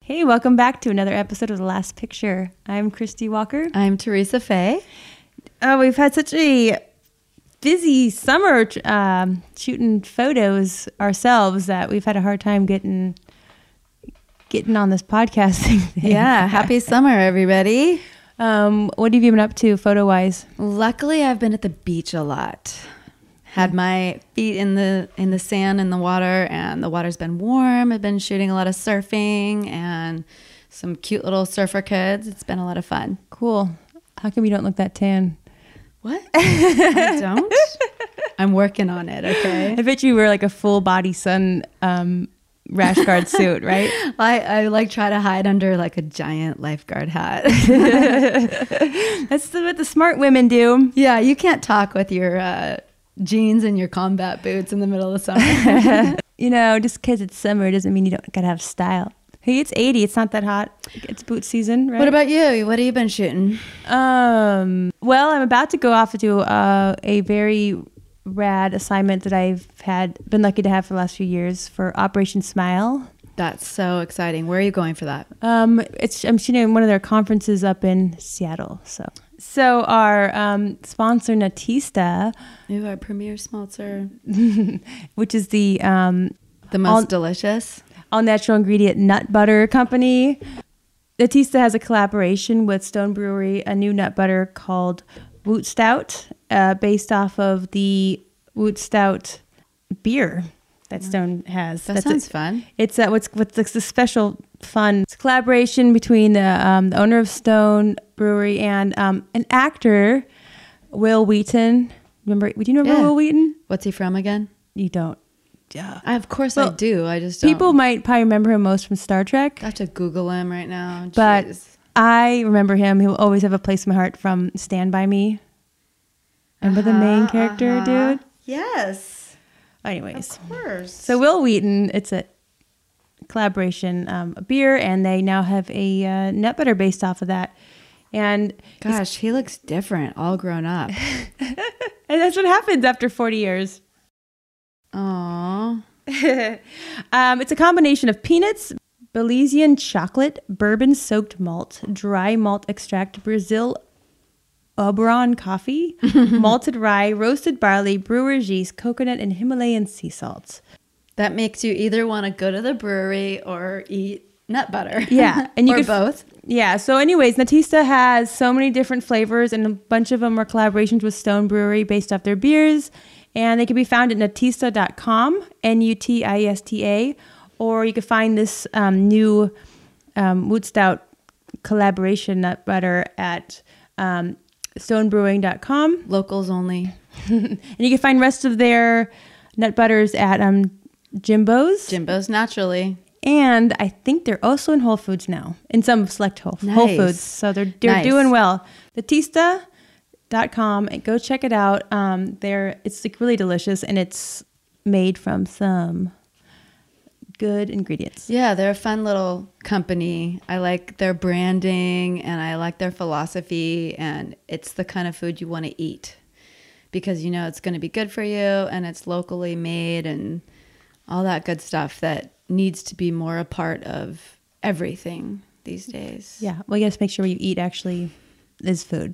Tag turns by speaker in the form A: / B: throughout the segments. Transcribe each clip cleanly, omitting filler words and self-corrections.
A: Hey, welcome back to another episode of The Last Picture. I'm Christy Walker.
B: I'm Teresa Fay.
A: We've had such a busy summer shooting photos ourselves that we've had a hard time getting on this podcasting thing.
B: Yeah, happy summer, everybody.
A: What have you been up to photo-wise?
B: Luckily, I've been at the beach a lot. Had my feet in the sand and the water, and the water's been warm. I've been shooting a lot of surfing and some cute little surfer kids. It's been a lot of fun.
A: Cool. How come you don't look that tan?
B: What? I don't? I'm working on it, okay?
A: I bet you wear like a full body sun rash guard suit, right?
B: I like try to hide under like a giant lifeguard hat.
A: That's what the smart women do.
B: Yeah, you can't talk with your jeans and your combat boots in the middle of summer.
A: Just because it's summer doesn't mean you don't gotta have style. Hey, it's 80. It's not that hot. It's boot season, right?
B: What about you? What have you been shooting?
A: Well, I'm about to go off to do a very rad assignment that I've been lucky to have for the last few years for Operation Smile.
B: That's so exciting. Where are you going for that?
A: I'm shooting one of their conferences up in Seattle. So our sponsor Natista,
B: Our premier sponsor,
A: which is the
B: most delicious,
A: all natural ingredient nut butter company. Natista has a collaboration with Stone Brewery, a new nut butter called Woot Stout, based off of the Woot Stout beer that Stone has.
B: That sounds fun.
A: It's what's the special fun. It's a collaboration between the owner of Stone Brewery and an actor, Will Wheaton. Do you remember Will Wheaton?
B: What's he from again?
A: You don't.
B: Of course I do. I just don't.
A: People might probably remember him most from Star Trek.
B: I have to Google him right now. Jeez.
A: But I remember him. He'll always have a place in my heart from Stand By Me. Remember the main character, dude?
B: Yes.
A: Anyways.
B: Of course.
A: So Will Wheaton, it's a collaboration, a beer, and they now have a nut butter based off of that. And
B: gosh, he looks different, all grown up.
A: And that's what happens after 40 years.
B: Aww.
A: It's a combination of peanuts, Belizean chocolate, bourbon-soaked malt, dry malt extract, Brazil Oberon coffee, malted rye, roasted barley, brewer's yeast, coconut, and Himalayan sea salts.
B: That makes you either want to go to the brewery or eat nut butter.
A: Yeah. And you
B: or
A: could
B: both.
A: Yeah. So anyways, Natista has so many different flavors, and a bunch of them are collaborations with Stone Brewery based off their beers. And they can be found at natista.com, Nutista, or you can find this new Woot Stout collaboration nut butter at stonebrewing.com.
B: Locals only.
A: And you can find rest of their nut butters at Jimbo's.
B: Jimbo's naturally.
A: And I think they're also in Whole Foods now, in some select Whole Foods. So they're doing well. Natista.com, and go check it out. It's like really delicious, and it's made from some good ingredients.
B: Yeah, they're a fun little company. I like their branding and I like their philosophy, and it's the kind of food you want to eat because you know it's going to be good for you and it's locally made and all that good stuff that needs to be more a part of everything these days.
A: Yeah, well, you got to make sure what you eat actually is food.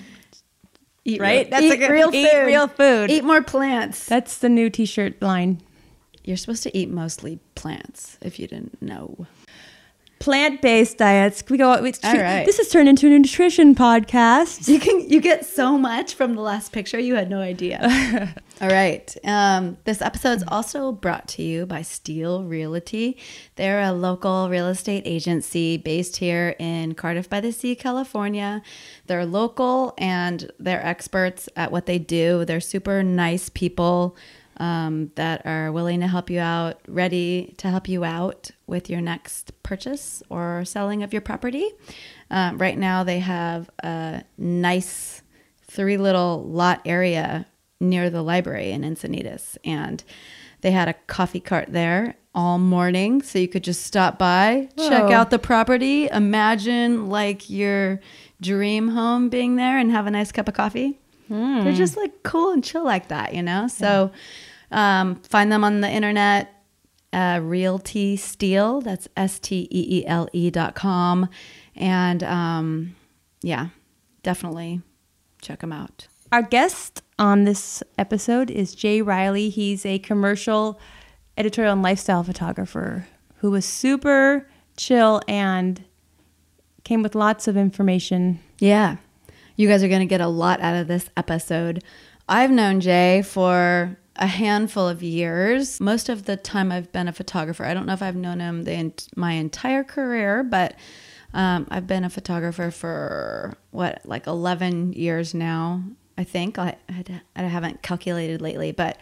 B: Eat
A: right?
B: That's eat real food.
A: Eat real food.
B: Eat more plants.
A: That's the new t-shirt line.
B: You're supposed to eat mostly plants, if you didn't know.
A: Plant-based diets. We go.
B: All right.
A: This has turned into a nutrition podcast.
B: You get so much from The Last Picture. You had no idea. All right. This episode's also brought to you by Steel Realty. They're a local real estate agency based here in Cardiff by the Sea, California. They're local and they're experts at what they do. They're super nice people that are willing to help you out, ready to help you out with your next purchase or selling of your property. Right now they have a nice 3 little lot area near the library in Encinitas, and they had a coffee cart there all morning, so you could just stop by, check out the property, imagine like your dream home being there and have a nice cup of coffee. They're just like cool and chill like that, you know? So find them on the internet Realty Steel. That's STEELE.com. And yeah, definitely check him out.
A: Our guest on this episode is Jay Riley. He's a commercial, editorial, and lifestyle photographer who was super chill and came with lots of information.
B: Yeah. You guys are going to get a lot out of this episode. I've known Jay for a handful of years. Most of the time I've been a photographer. I don't know if I've known him my entire career, but I've been a photographer for, like 11 years now, I think. I haven't calculated lately, but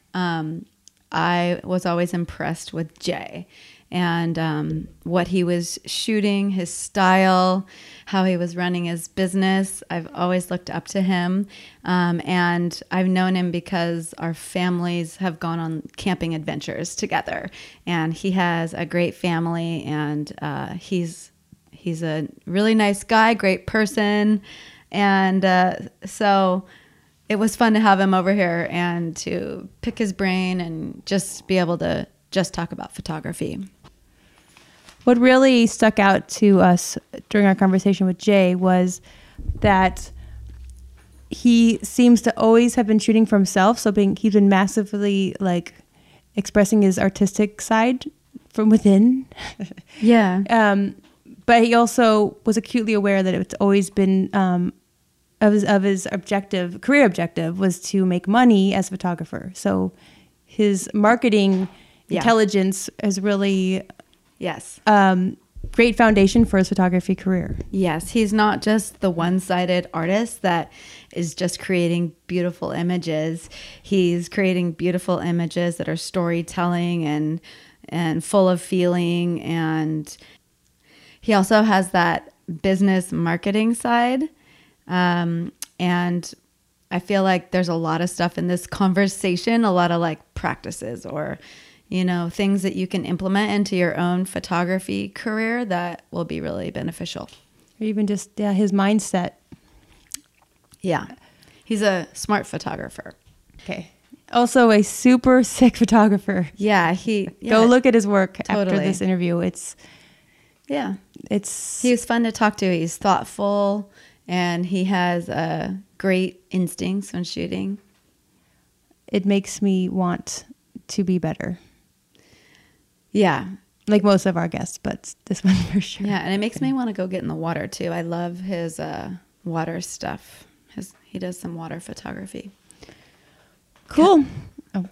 B: I was always impressed with Jay and what he was shooting, his style, how he was running his business. I've always looked up to him. And I've known him because our families have gone on camping adventures together. And he has a great family, and he's a really nice guy, great person. And so it was fun to have him over here and to pick his brain and just be able to just talk about photography.
A: What really stuck out to us during our conversation with Jay was that he seems to always have been shooting for himself. So he's been massively like expressing his artistic side from within.
B: Yeah.
A: But he also was acutely aware that it's always been of his career objective was to make money as a photographer. So his marketing intelligence is really great foundation for his photography career.
B: Yes, he's not just the one-sided artist that is just creating beautiful images. He's creating beautiful images that are storytelling and full of feeling, and he also has that business marketing side. And I feel like there's a lot of stuff in this conversation, a lot of like practices or, things that you can implement into your own photography career that will be really beneficial.
A: Or even just his mindset.
B: Yeah. He's a smart photographer.
A: Okay. Also a super sick photographer.
B: Yeah.
A: Go look at his work
B: totally.
A: After this interview.
B: He was fun to talk to. He's thoughtful and he has great instincts when shooting.
A: It makes me want to be better.
B: Yeah.
A: Like most of our guests, but this one for sure.
B: Yeah, and it makes me want to go get in the water too. I love his water stuff. He does some water photography.
A: Cool. Oh.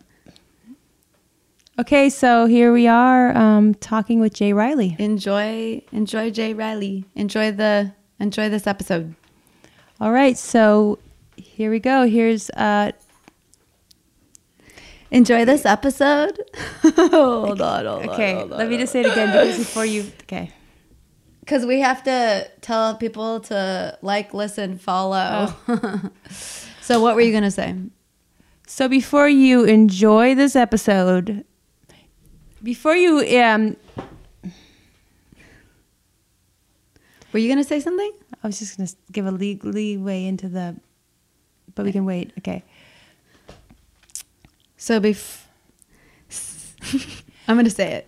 A: Okay, so here we are talking with Jay Riley.
B: Enjoy Jay Riley. Enjoy this episode.
A: All right, so here we go. Here's
B: enjoy this episode. Hold on.
A: Okay, let me just say it again because before you. Okay.
B: Because we have to tell people to like, listen, follow. Oh. So what were you going to say?
A: So before you enjoy this episode, before you
B: were you going to say something?
A: I was just going to give a leeway into the, but we can wait. Okay.
B: So I'm going to say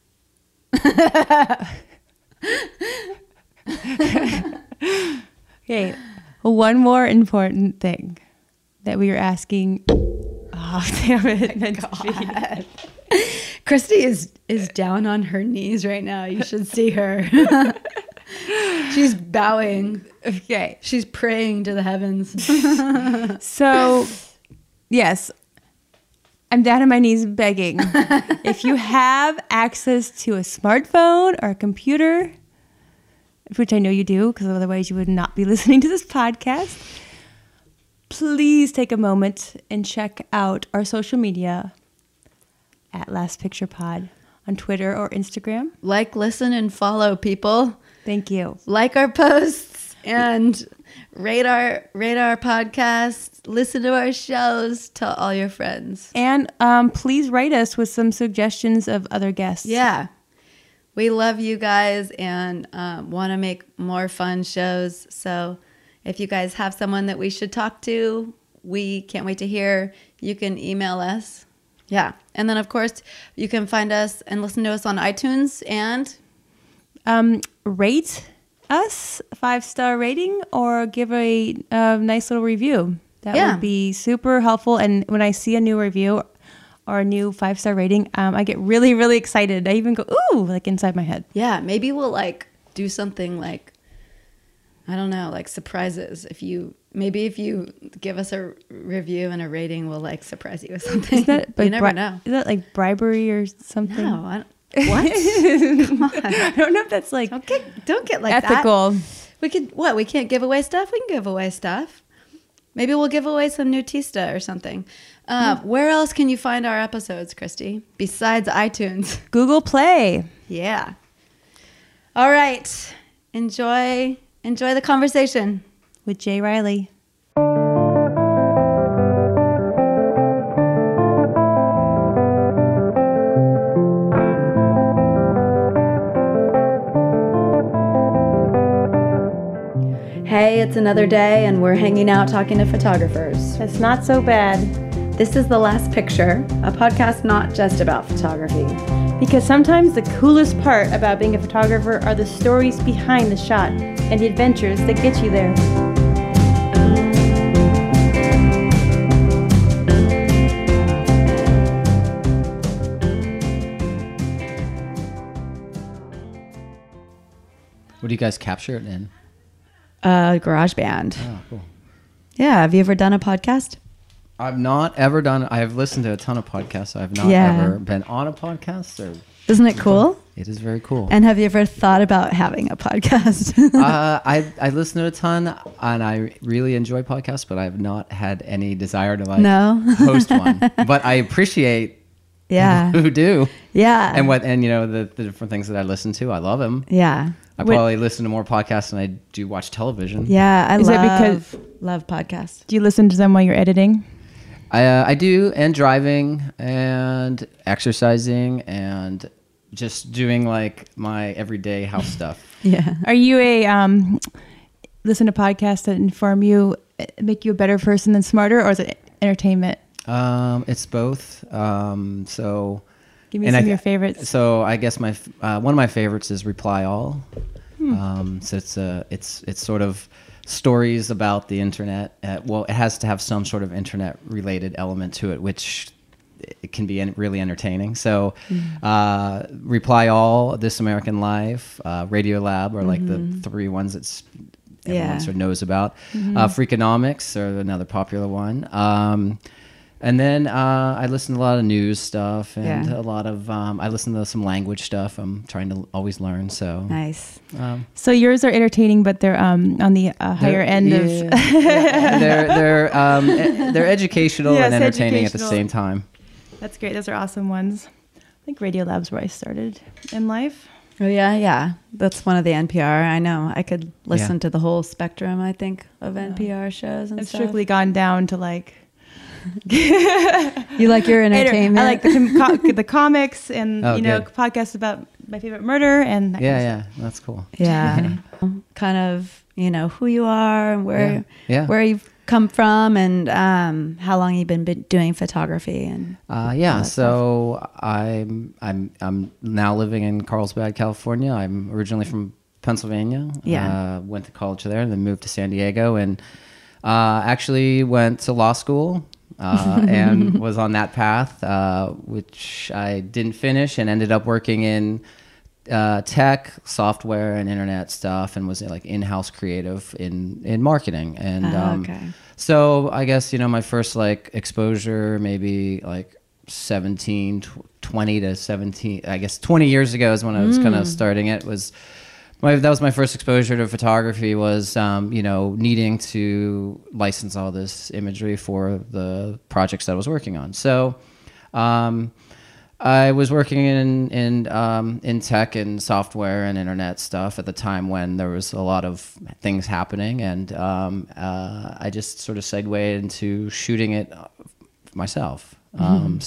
A: it. Okay. One more important thing that we were asking. Oh, damn it.
B: God. Christy is down on her knees right now. You should see her. She's bowing.
A: Okay.
B: She's praying to the heavens.
A: So, yes. I'm down on my knees begging. If you have access to a smartphone or a computer, which I know you do, because otherwise you would not be listening to this podcast, please take a moment and check out our social media at Last Picture Pod on Twitter or Instagram.
B: Like, listen, and follow, people.
A: Thank you.
B: Like our posts and rate our podcast. Listen to our shows. Tell all your friends.
A: And please write us with some suggestions of other guests.
B: Yeah. We love you guys and want to make more fun shows. So if you guys have someone that we should talk to, we can't wait to hear. You can email us. Yeah. And then, of course, you can find us and listen to us on iTunes and
A: rate us 5-star rating or give a nice little review. That would be super helpful. And when I see a new review or a new 5-star rating, I get really, really excited. I even go, ooh, like inside my head.
B: Yeah. Maybe we'll like do something like, I don't know, like surprises. If you give us a review and a rating, we'll like surprise you with something. You never know.
A: Is that like bribery or something?
B: No, what? Come on.
A: I don't know if that's like
B: don't get like
A: ethical.
B: That. We can't give away stuff. We can give away stuff. Maybe we'll give away some Nutista or something. Where else can you find our episodes, Christy? Besides iTunes.
A: Google Play.
B: Yeah. All right. Enjoy the conversation
A: With Jay Riley.
B: Hey, it's another day and we're hanging out talking to photographers.
A: That's not so bad.
B: This is The Last Picture, a podcast not just about photography.
A: Because sometimes the coolest part about being a photographer are the stories behind the shot and the adventures that get you there.
C: What do you guys capture it in?
B: GarageBand.
C: Oh, cool.
B: Yeah. Have you ever done a podcast?
C: I've not ever done. I have listened to a ton of podcasts. I've not ever been on a podcast.
B: Isn't it cool?
C: It is very cool.
B: And have you ever thought about having a podcast?
C: I listen to a ton, and I really enjoy podcasts, but I have not had any desire to host one. But I appreciate who do.
B: Yeah.
C: And you know the different things that I listen to. I love them.
B: Yeah.
C: I probably listen to more podcasts than I do watch television.
B: Yeah, I love podcasts.
A: Do you listen to them while you're editing?
C: I do, and driving, and exercising, and just doing like my everyday house stuff.
B: Yeah.
A: Are you listen to podcasts that inform you, make you a better person and smarter, or is it entertainment?
C: It's both. So
A: give me some of your favorites.
C: So I guess my one of my favorites is Reply All. So it's sort of stories about the internet. Well, it has to have some sort of internet related element to it, which it can be really entertaining. So Reply All, This American Life, Radio Lab are like the three ones that everyone sort of knows about. Freakonomics are another popular one. And then I listen to a lot of news stuff and a lot of I listen to some language stuff. I'm trying to always learn. So
B: nice.
A: So yours are entertaining, but they're on the higher end of.
C: They're educational and entertaining at the same time.
A: That's great. Those are awesome ones. I think Radio Lab's where I started in life.
B: Oh yeah. That's one of the NPR. I know. I could listen to the whole spectrum. I think of NPR shows and
A: I've
B: stuff.
A: strictly gone down to like.
B: You like your entertainment?
A: I like the comics and podcasts about my favorite murder and that kind of stuff.
C: That's cool.
B: Yeah. Kind of, who you are and where you've come from and how long you've been doing photography and
C: so I'm now living in Carlsbad, California. I'm originally from Pennsylvania. Went to college there and then moved to San Diego and actually went to law school. And was on that path, which I didn't finish, and ended up working in tech, software, and internet stuff, and was like in-house creative in marketing. And so I guess my first like exposure, maybe like 20 to 17. I guess 20 years ago is when I was kind of starting it. That was my first exposure to photography was, needing to license all this imagery for the projects that I was working on. So I was working in tech and software and internet stuff at the time when there was a lot of things happening. And I just sort of segued into shooting it myself. And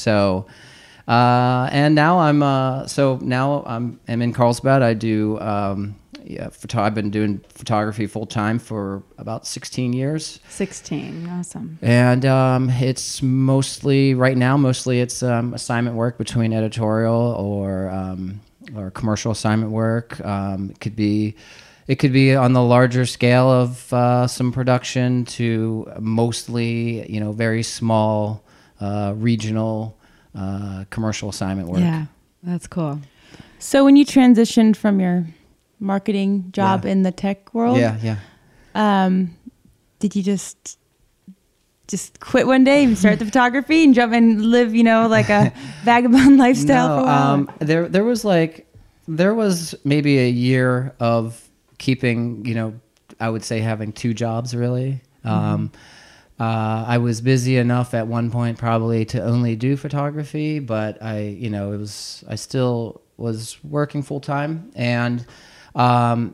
C: now I'm in Carlsbad. I do... I've been doing photography full time for about 16 years.
B: 16, awesome.
C: And it's mostly it's assignment work between editorial or commercial assignment work. It could be on the larger scale of some production to mostly, very small regional commercial assignment work.
B: Yeah, that's cool.
A: So when you transitioned from your marketing job in the tech world, did you just quit one day and start the photography and jump and live, like a vagabond lifestyle for a while?
C: There was maybe a year of keeping, I would say having two jobs really. I was busy enough at one point probably to only do photography, but I still was working full time, and my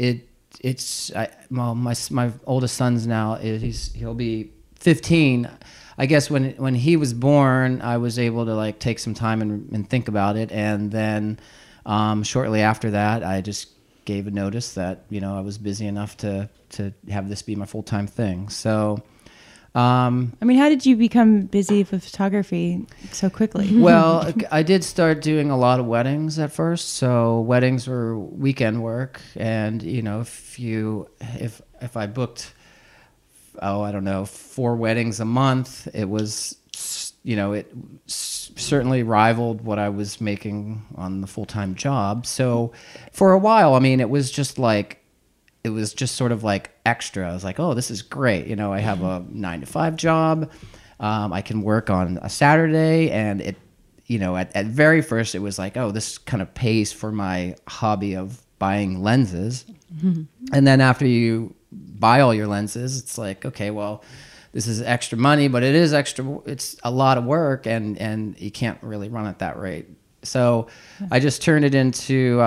C: oldest son's now he'll be 15. I guess when he was born, I was able to take some time and think about it, and then shortly after that, I just gave a notice that I was busy enough to have this be my full time thing. So.
A: How did you become busy with photography so quickly?
C: Well, I did start doing a lot of weddings at first. So weddings were weekend work, and if I booked, I don't know, 4 weddings a month, it was, it certainly rivaled what I was making on the full-time job. So for a while, it was just sort of like extra. I was like, oh, this is great. I have a 9-to-5 job. I can work on a Saturday, and it, at very first it was like, oh, this kind of pays for my hobby of buying lenses. Mm-hmm. And then after you buy all your lenses, it's like, okay, well, this is extra money, but it is extra. It's a lot of work, and you can't really run at that rate. So I just turned it into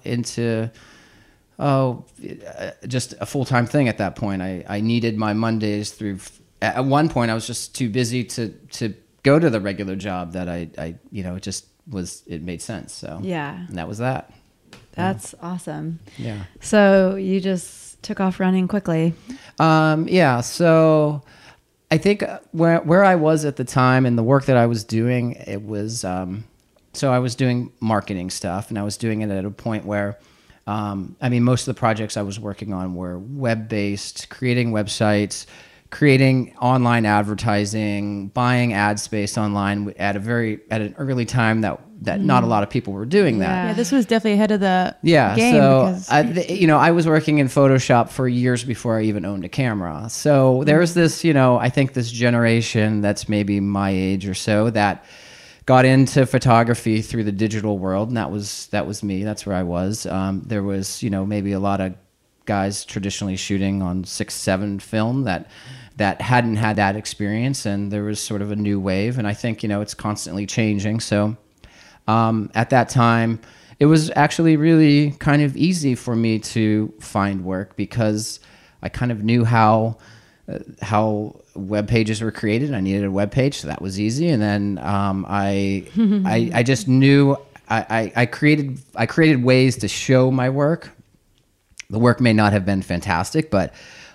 C: just a full-time thing at that point. I needed my Mondays through. At one point, I was just too busy to go to the regular job that it made sense. So
B: yeah,
C: and that was that.
B: That's awesome.
C: Yeah.
B: So you just took off running quickly.
C: Yeah. So I think where I was at the time and the work that I was doing, it was, so I was doing marketing stuff, and I was doing it at a point where, most of the projects I was working on were web-based, creating websites, creating online advertising, buying ad space online at an early time that not a lot of people were doing that.
A: Yeah, this was definitely ahead of the game.
C: So I was working in Photoshop for years before I even owned a camera. So there's this, I think this generation that's maybe my age or so that got into photography through the digital world, and that was me. That's where I was. There was, maybe a lot of guys traditionally shooting on 6-7 film that hadn't had that experience, and there was sort of a new wave. And I think it's constantly changing. So at that time, it was actually really kind of easy for me to find work because I kind of knew how web pages were created. I needed a web page, so that was easy. And then I just knew I created ways to show my work. The work may not have been fantastic, but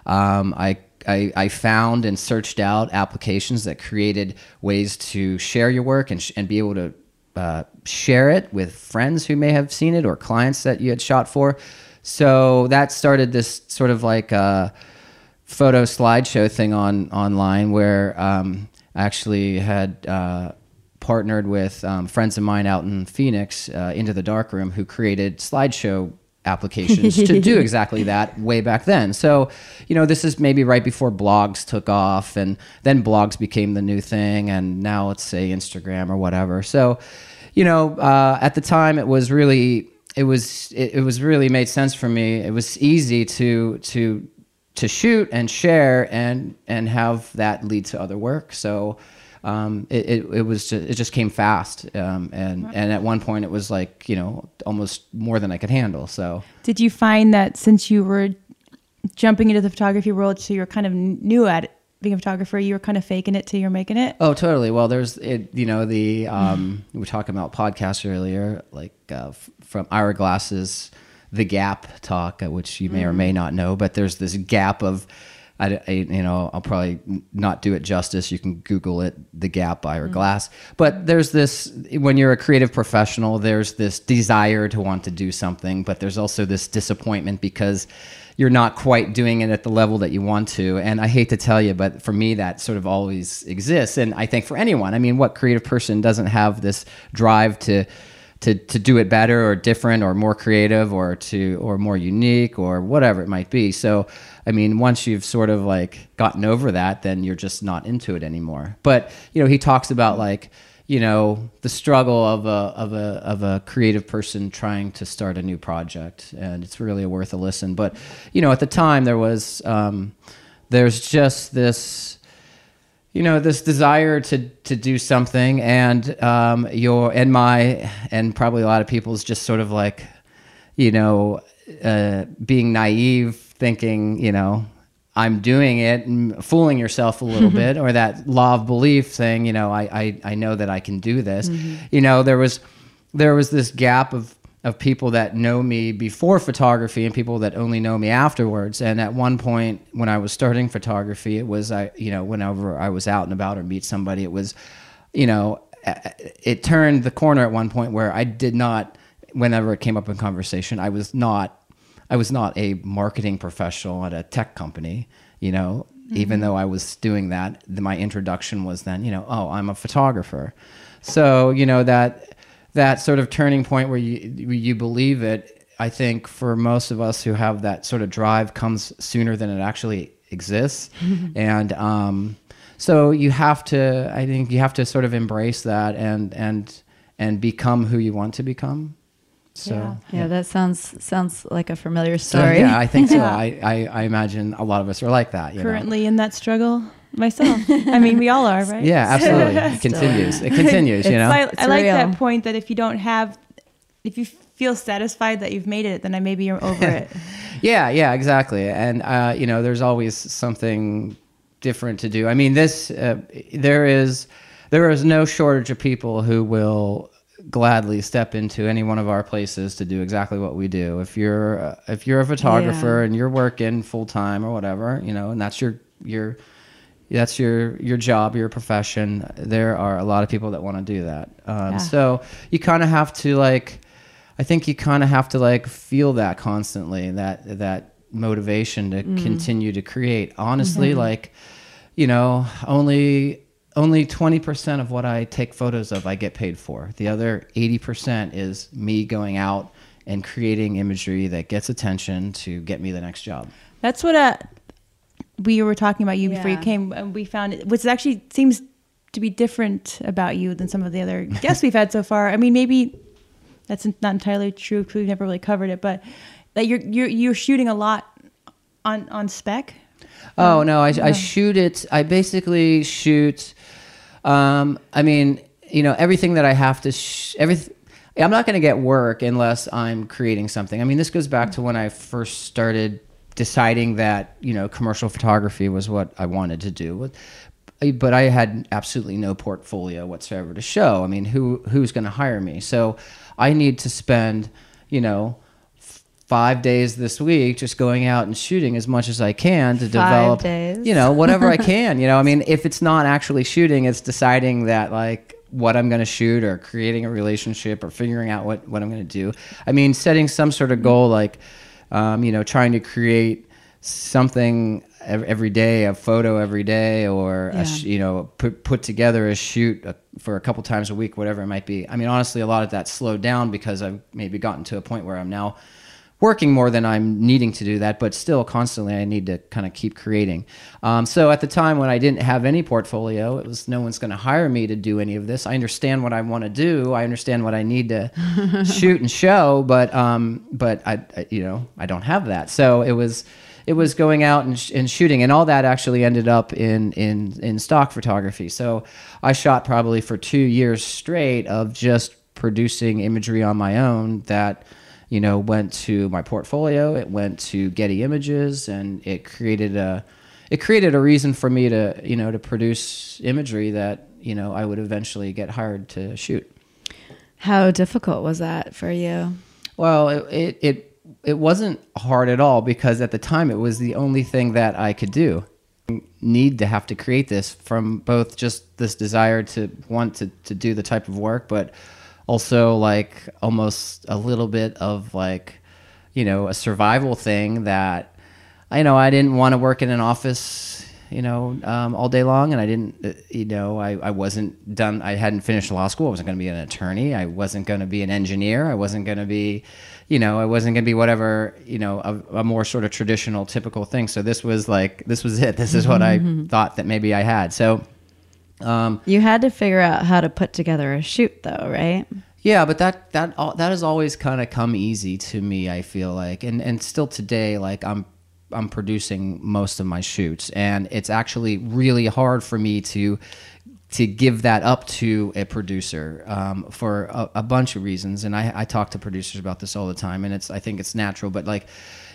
C: I found and searched out applications that created ways to share your work and be able to share it with friends who may have seen it or clients that you had shot for. So that started this sort of like photo slideshow thing online where I actually had partnered with friends of mine out in Phoenix, Into the Darkroom, who created slideshow applications to do exactly that way back then. So, this is maybe right before blogs took off, and then blogs became the new thing, and now let's say Instagram or whatever. So, at the time it was really made sense for me. It was easy to shoot and share and have that lead to other work. So it just came fast. And at one point it was like, almost more than I could handle. So
A: did you find that since you were jumping into the photography world, so you're kind of new at it, being a photographer, you were kind of faking it till you're making it?
C: Oh, totally. Well, there's we were talking about podcasts earlier, like from Ira Glass's the gap talk, which you may or may not know, but there's this gap of, I'll probably not do it justice. You can Google it, the gap by Ira Glass. But there's this, when you're a creative professional, there's this desire to want to do something, but there's also this disappointment because you're not quite doing it at the level that you want to. And I hate to tell you, but for me, that sort of always exists. And I think for anyone, I mean, what creative person doesn't have this drive to do it better or different or more creative or more unique or whatever it might be. So, I mean, once you've sort of like gotten over that, then you're just not into it anymore. But, he talks about like, the struggle of a creative person trying to start a new project, and it's really worth a listen. But, at the time there was, there's just this, this desire to do something, and and probably a lot of people's just sort of like, being naive, thinking, I'm doing it, and fooling yourself a little bit, or that law of belief saying, I know that I can do this. There was this gap of people that know me before photography and people that only know me afterwards. And at one point when I was starting photography, it was, whenever I was out and about or meet somebody, it was, it turned the corner at one point where I did not, whenever it came up in conversation, I was not a marketing professional at a tech company, even though I was doing that. My introduction was then, I'm a photographer. So, that sort of turning point where you believe it, I think for most of us who have that sort of drive comes sooner than it actually exists. And so I think you have to sort of embrace that and become who you want to become. So
B: yeah, that sounds like a familiar story.
C: So, yeah, I think so. I imagine a lot of us are like that.
A: Currently in that struggle myself. I mean, we all are, right?
C: Yeah, absolutely. It continues. It continues.
A: I like that point that if you feel satisfied that you've made it, then maybe you're over it.
C: Yeah, exactly. And there's always something different to do. I mean, there is no shortage of people who will gladly step into any one of our places to do exactly what we do. If you're a photographer and you're working full time or whatever, and that's your job, your profession, there are a lot of people that want to do that. So you kind of have to feel that constantly, that motivation to continue to create. Honestly, only 20% of what I take photos of I get paid for. The other 80% is me going out and creating imagery that gets attention to get me the next job.
A: That's what we were talking about you before you came, and we found it, which actually seems to be different about you than some of the other guests we've had so far. I mean, maybe that's not entirely true because we've never really covered it, but that you're shooting a lot on spec.
C: Oh no, I shoot it. I basically shoot. Everything that I have to. I'm not going to get work unless I'm creating something. I mean, this goes back to when I first started deciding that commercial photography was what I wanted to do. But I had absolutely no portfolio whatsoever to show. I mean, who's going to hire me? So I need to spend 5 days this week just going out and shooting as much as I can to develop,
B: 5 days.
C: Whatever I can. I mean, if it's not actually shooting, it's deciding that like what I'm going to shoot or creating a relationship or figuring out what I'm going to do. I mean, setting some sort of goal like, trying to create something every day, a photo every day, or put together a shoot for a couple times a week, whatever it might be. I mean, honestly, a lot of that slowed down because I've maybe gotten to a point where I'm now working more than I'm needing to do that, but still constantly I need to kind of keep creating. So at the time when I didn't have any portfolio, it was no one's going to hire me to do any of this. I understand what I want to do. I understand what I need to shoot and show, but I don't have that. So it was going out and shooting, and all that actually ended up in stock photography. So I shot probably for 2 years straight of just producing imagery on my own that went to my portfolio, it went to Getty Images, and it created a reason for me to, to produce imagery that, I would eventually get hired to shoot.
B: How difficult was that for you?
C: Well, it it wasn't hard at all, because at the time it was the only thing that I could do. Need to have to create this from both just this desire to want to do the type of work, but also like almost a little bit of like, you know, a survival thing that I didn't want to work in an office, all day long. And I didn't, I wasn't done. I hadn't finished law school. I wasn't going to be an attorney. I wasn't going to be an engineer. I wasn't going to be, I wasn't going to be whatever, a more sort of traditional, typical thing. So this was it. This is what I thought that maybe I had. So
B: you had to figure out how to put together a shoot though, right?
C: Yeah, but that has always kind of come easy to me, I feel like. And still today, like I'm producing most of my shoots, and it's actually really hard for me to give that up to a producer for a bunch of reasons. And I talk to producers about this all the time, and I think it's natural. But like,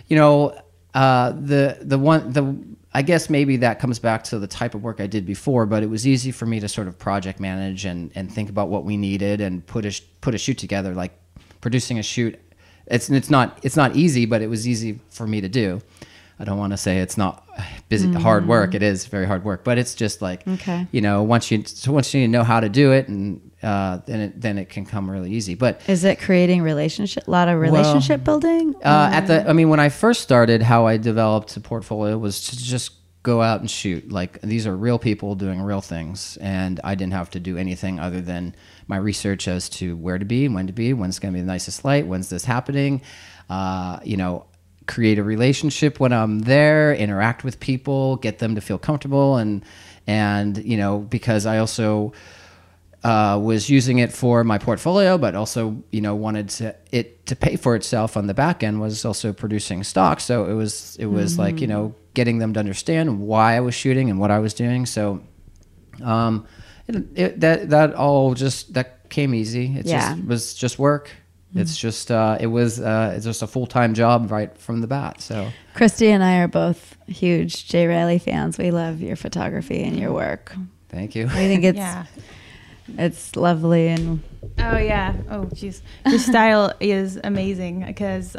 C: I guess maybe that comes back to the type of work I did before, but it was easy for me to sort of project manage and think about what we needed and put a shoot together. Like producing a shoot, it's not easy, but it was easy for me to do. I don't want to say it's not hard work. It is very hard work, but it's just like,
B: okay.
C: Once you know how to do it, and then it can come really easy. But
B: is it creating a lot of relationship building?
C: When I first started, how I developed a portfolio was to just go out and shoot. Like, these are real people doing real things, and I didn't have to do anything other than my research as to where to be, when to be, when's going to be the nicest light, when's this happening, create a relationship when I'm there, interact with people, get them to feel comfortable, and because I also was using it for my portfolio, but also wanted it to pay for itself on the back end, was also producing stock. So it was like getting them to understand why I was shooting and what I was doing. So that came easy. It was just work. It's just it's just a full-time job right from the bat. So
B: Christy and I are both huge J. Riley fans. We love your photography and your work.
C: Thank you.
B: I think it's lovely. And
A: oh yeah, oh geez, your style is amazing because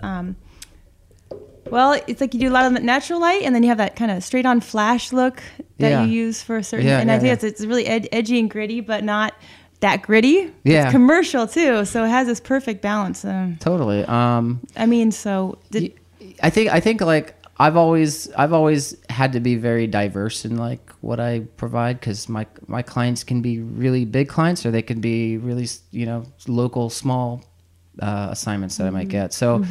A: it's like you do a lot of natural light, and then you have that kind of straight-on flash look that you use for a certain. I think it's really edgy and gritty, but not that gritty.
C: Yeah.
A: It's commercial too, so it has this perfect balance.
C: Totally. I think like I've always had to be very diverse in like what I provide, because my clients can be really big clients, or they can be really local small assignments that I might get. So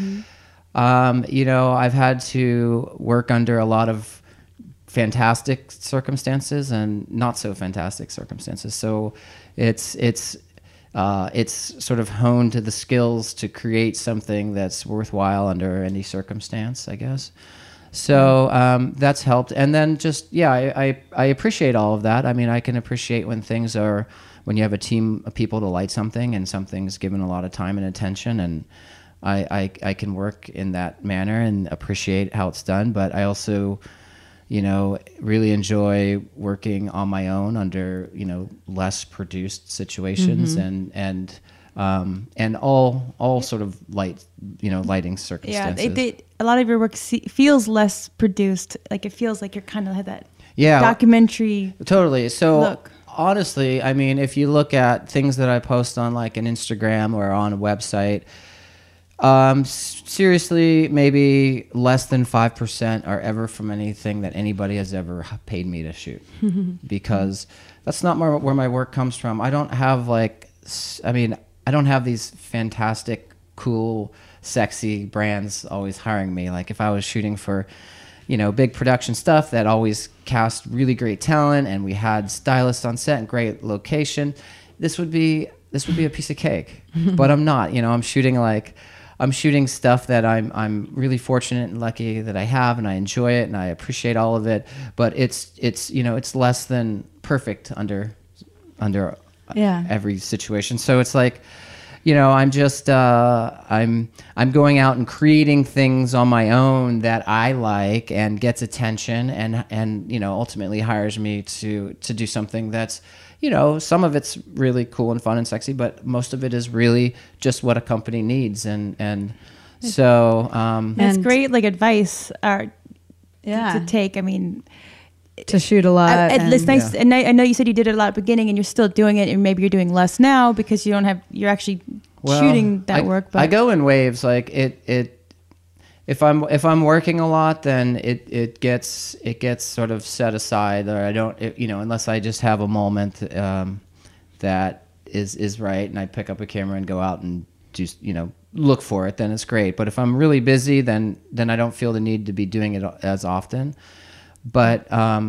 C: I've had to work under a lot of fantastic circumstances and not so fantastic circumstances. So it's sort of honed to the skills to create something that's worthwhile under any circumstance, I guess. So that's helped. And then just, I appreciate all of that. I mean, I can appreciate when you have a team of people to light something, and something's given a lot of time and attention, and I can work in that manner and appreciate how it's done. But I also really enjoy working on my own under, less produced situations, and all sort of lighting circumstances.
A: Yeah, a lot of your work feels less produced. Like it feels like you're kind of had that documentary.
C: Totally. So
A: look.
C: Honestly, I mean, if you look at things that I post on like an Instagram or on a website, seriously, maybe less than 5% are ever from anything that anybody has ever paid me to shoot, because that's not where my work comes from. I don't have I don't have these fantastic, cool, sexy brands always hiring me. Like if I was shooting for, big production stuff that always cast really great talent, and we had stylists on set and great location, this would be a piece of cake. But I'm not. I'm shooting stuff that I'm really fortunate and lucky that I have, and I enjoy it and I appreciate all of it. But it's less than perfect under every situation. So it's like, I'm just I'm going out and creating things on my own that I like and gets attention, and ultimately hires me to do something that's, some of it's really cool and fun and sexy, but most of it is really just what a company needs. And So
A: that's great, like advice
B: yeah,
A: to take. I mean,
B: to shoot a lot.
A: It's nice, and I know you said you did it a lot at the beginning, and you're still doing it, and maybe you're doing less now because you're actually shooting that work. But
C: I go in waves. Like if I'm working a lot, then it gets sort of set aside, or I don't, unless I just have a moment that is right, and I pick up a camera and go out and just look for it, then it's great. But if I'm really busy, then I don't feel the need to be doing it as often. But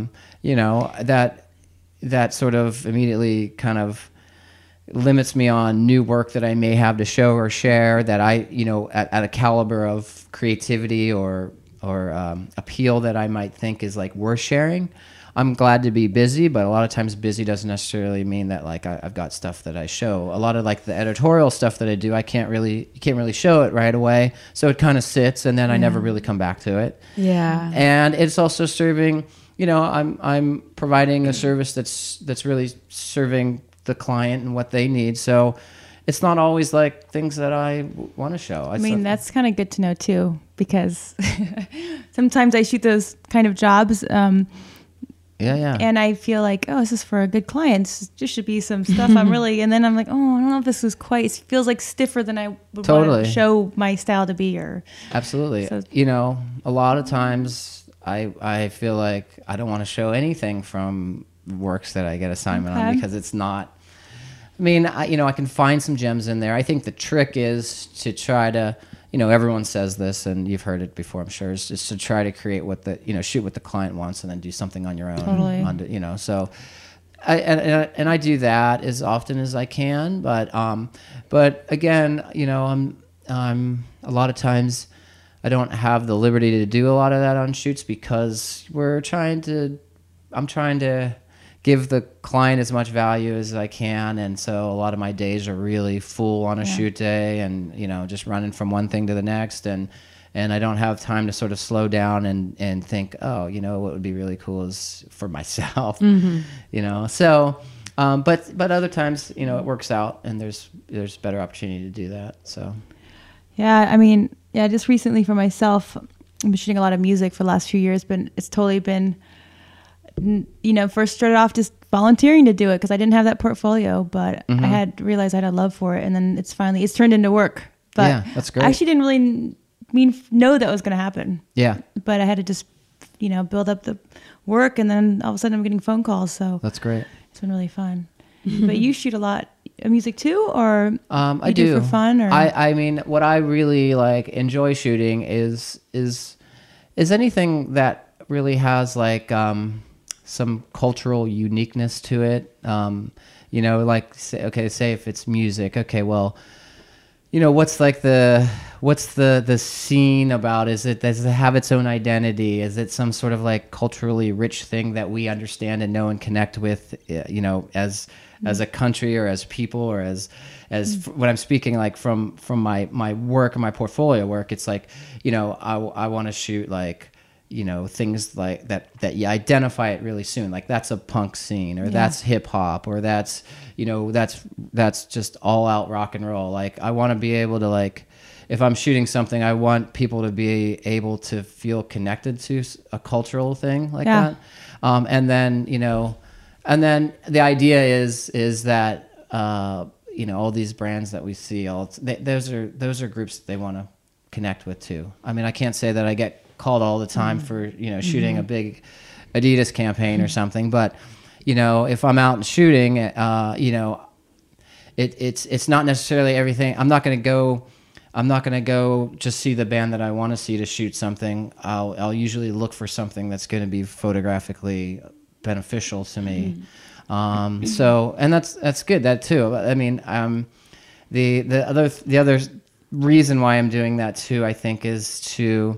C: that sort of immediately kind of limits me on new work that I may have to show or share that I at a caliber of creativity or appeal that I might think is like worth sharing. I'm glad to be busy, but a lot of times busy doesn't necessarily mean that like I've got stuff that I show. A lot of like the editorial stuff that I do, you can't really show it right away. So it kind of sits, and then I never really come back to it.
B: Yeah.
C: And it's also serving, I'm providing a service that's really serving the client and what they need. So it's not always like things that I want to show.
A: I mean, that's kind of good to know too, because sometimes I shoot those kind of jobs.
C: Yeah.
A: And I feel like, oh, this is for a good client. This should be some stuff and then I'm like, oh, I don't know if this was quite, it feels like stiffer than I would want to show my style to be.
C: Absolutely. So, a lot of times I feel like I don't want to show anything from works that I get assignment on, because it's not, I can find some gems in there. I think the trick is to try to, everyone says this, and you've heard it before, I'm sure, is just to try to create shoot what the client wants, and then do something on your own.
A: Totally.
C: So I do that as often as I can, but again, I'm a lot of times I don't have the liberty to do a lot of that on shoots, because I'm trying to give the client as much value as I can, and so a lot of my days are really full on a shoot day, and just running from one thing to the next, and I don't have time to sort of slow down and think, oh, what would be really cool is for myself. So but other times it works out, and there's better opportunity to do that. So just recently for myself, I've been shooting a lot of music for the last few years, but it's totally been, first started off just volunteering to do it because I didn't have that portfolio, but I had realized I had a love for it, and then it's turned into work. But yeah, that's great.
A: I actually didn't really know that was going to happen.
C: Yeah.
A: But I had to just, build up the work, and then all of a sudden I'm getting phone calls. So
C: that's great.
A: It's been really fun. But you shoot a lot of music too, or
C: I do
A: for fun? Or
C: I mean, what I really enjoy shooting is anything that really has some cultural uniqueness to it. Say if it's music, okay, well, what's the scene about? Does it have its own identity? Is it some sort of culturally rich thing that we understand and know and connect with, as a country, or as people, or as when I'm speaking from my work and my portfolio work, it's I want to shoot things like that you identify it really soon, that's a punk scene, or that's hip hop, or that's just all out rock and roll. I want to be able to if I'm shooting something, I want people to be able to feel connected to a cultural thing that. And then the idea is that all these brands that we see, those are groups that they want to connect with too. I can't say that I get called all the time for shooting a big Adidas campaign or something, but if I'm out and shooting, it's not necessarily everything. I'm not going to go just see the band that I want to see to shoot something. I'll usually look for something that's going to be photographically beneficial to me. So, and that's good, that too. The other reason why I'm doing that too, I think, is to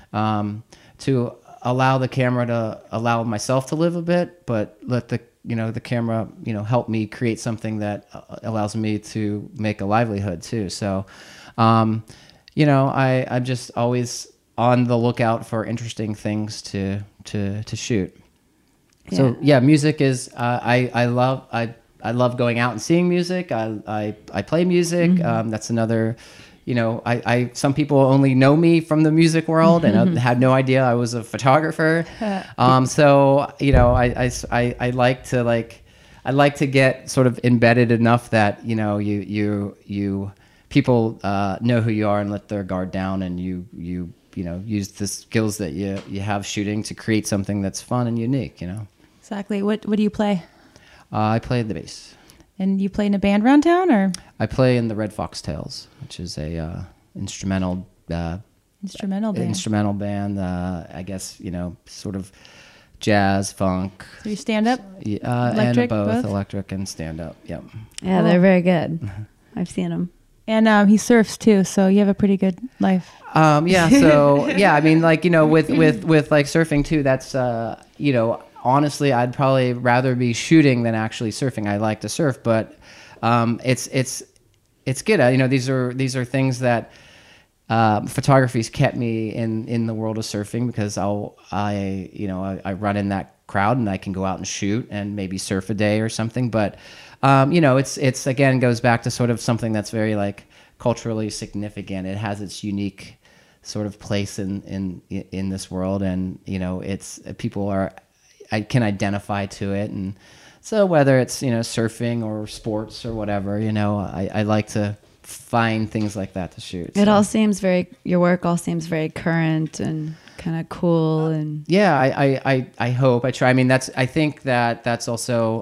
C: allow the camera to allow myself to live a bit, but let the camera help me create something that allows me to make a livelihood too. So I'm just always on the lookout for interesting things to shoot. So music is I love going out and seeing music. I play music. That's another some people only know me from the music world and had no idea I was a photographer. So, I like to get sort of embedded enough that, people know who you are and let their guard down, and you use the skills that you have shooting to create something that's fun and unique,
A: Exactly. What do you play?
C: I play the bass.
A: And you play in a band around town, or?
C: I play in the Red Fox Tales, which is a instrumental band. I guess, sort of jazz, funk.
A: So you stand up?
C: Electric, and both electric and stand up. Yep.
B: Yeah, they're very good. I've seen them.
A: And he surfs too, so you have a pretty good life.
C: Yeah. So I mean, like, with like surfing too, that's honestly, I'd probably rather be shooting than actually surfing. I like to surf, but it's good. These are things that photography's kept me in the world of surfing, because I run in that crowd and I can go out and shoot and maybe surf a day or something. But it's again goes back to sort of something that's very like culturally significant. It has its unique sort of place in this world, and it's I can identify to it. And so whether it's surfing or sports or whatever, I like to find things like that to shoot.
B: Your work all seems very current and kind of cool. And
C: yeah, I hope I try. I mean, I think that's also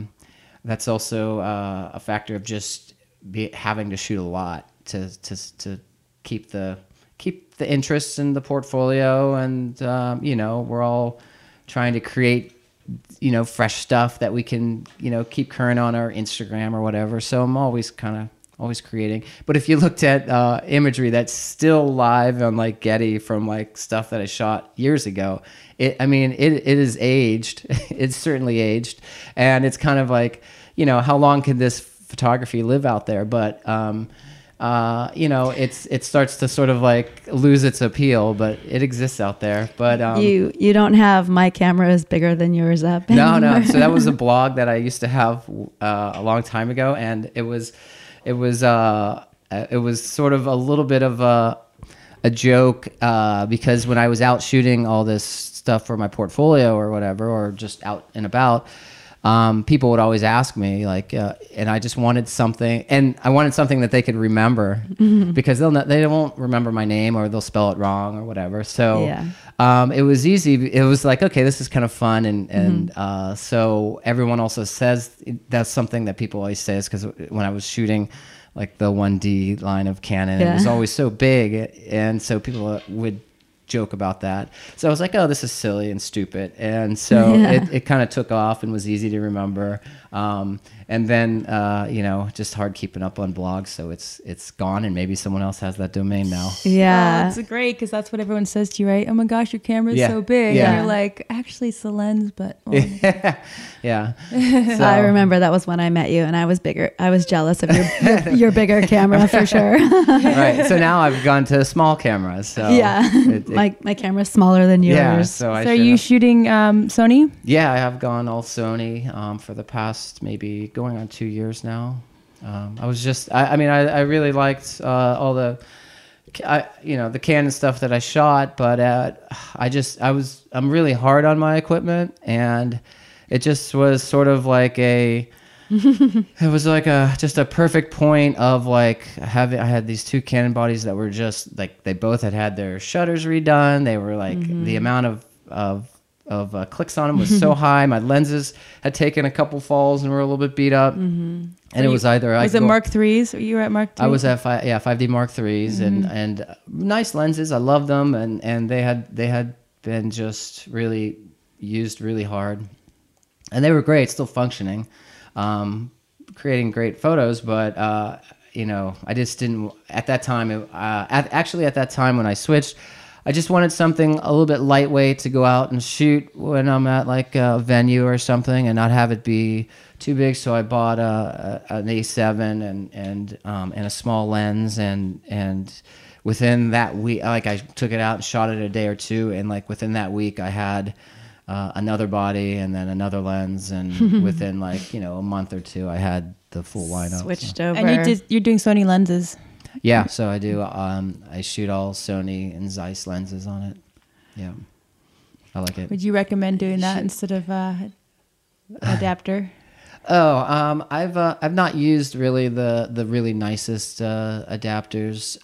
C: a factor of just having to shoot a lot to keep the interest in the portfolio. And we're all trying to create fresh stuff that we can keep current on our Instagram or whatever. So I'm always creating. But if you looked at imagery that's still live on like Getty from like stuff that I shot years ago, it is aged. It's certainly aged, and it's kind of like, how long can this photography live out there? But it starts to sort of like lose its appeal, but it exists out there. But
B: you don't have My Camera Is Bigger Than Yours up anymore.
C: No. So that was a blog that I used to have a long time ago, and it was sort of a little bit of a joke, because when I was out shooting all this stuff for my portfolio or whatever, or just out and about, people would always ask me like, and I just wanted something, and I wanted something that they could remember, because they won't remember my name, or they'll spell it wrong or whatever. So it was easy. It was like, okay, this is kind of fun. And so everyone also says that's something that people always say, is because when I was shooting like the 1D line of Canon, it was always so big. And so people would joke about that. So I was like, oh, this is silly and stupid. And so it kind of took off and was easy to remember. And then, just hard keeping up on blogs. So it's gone, and maybe someone else has that domain now.
B: Yeah.
A: It's great, because that's what everyone says to you, right? Oh my gosh, your camera's so big. Yeah. And you're like, actually, it's the lens, but...
C: Yeah.
B: So, I remember that was when I met you, and I was bigger. I was jealous of your bigger camera for sure.
C: Right. So now I've gone to small cameras. So
B: my camera's smaller than yours.
C: Yeah, so
A: are you shooting Sony?
C: Yeah, I have gone all Sony for the past maybe going on 2 years now. I was just, I really liked all the, the Canon stuff that I shot, but I'm really hard on my equipment, and it just was sort of like it was like just a perfect point of like I had these two Canon bodies that were just like, they both had their shutters redone. They were like, the amount of clicks on them was so high. My lenses had taken a couple falls and were a little bit beat up. And it was either...
A: Was it Mark 3s? You were at Mark 3?
C: I was at 5D Mark 3s, and nice lenses. I love them, and they had been just really used really hard. And they were great, still functioning, creating great photos, but I just didn't... At that time, actually at that time when I switched, I just wanted something a little bit lightweight to go out and shoot when I'm at like a venue or something, and not have it be too big. So I bought an A7 and a small lens, and within that week, like I took it out and shot it a day or two, and like within that week I had another body and then another lens, and within like a month or two I had the full lineup.
B: Switched over.
A: And you're doing Sony lenses.
C: Yeah, so I do. I shoot all Sony and Zeiss lenses on it. Yeah, I like it.
A: Would you recommend doing that instead of adapter?
C: Oh, I've not used really the really nicest adapters.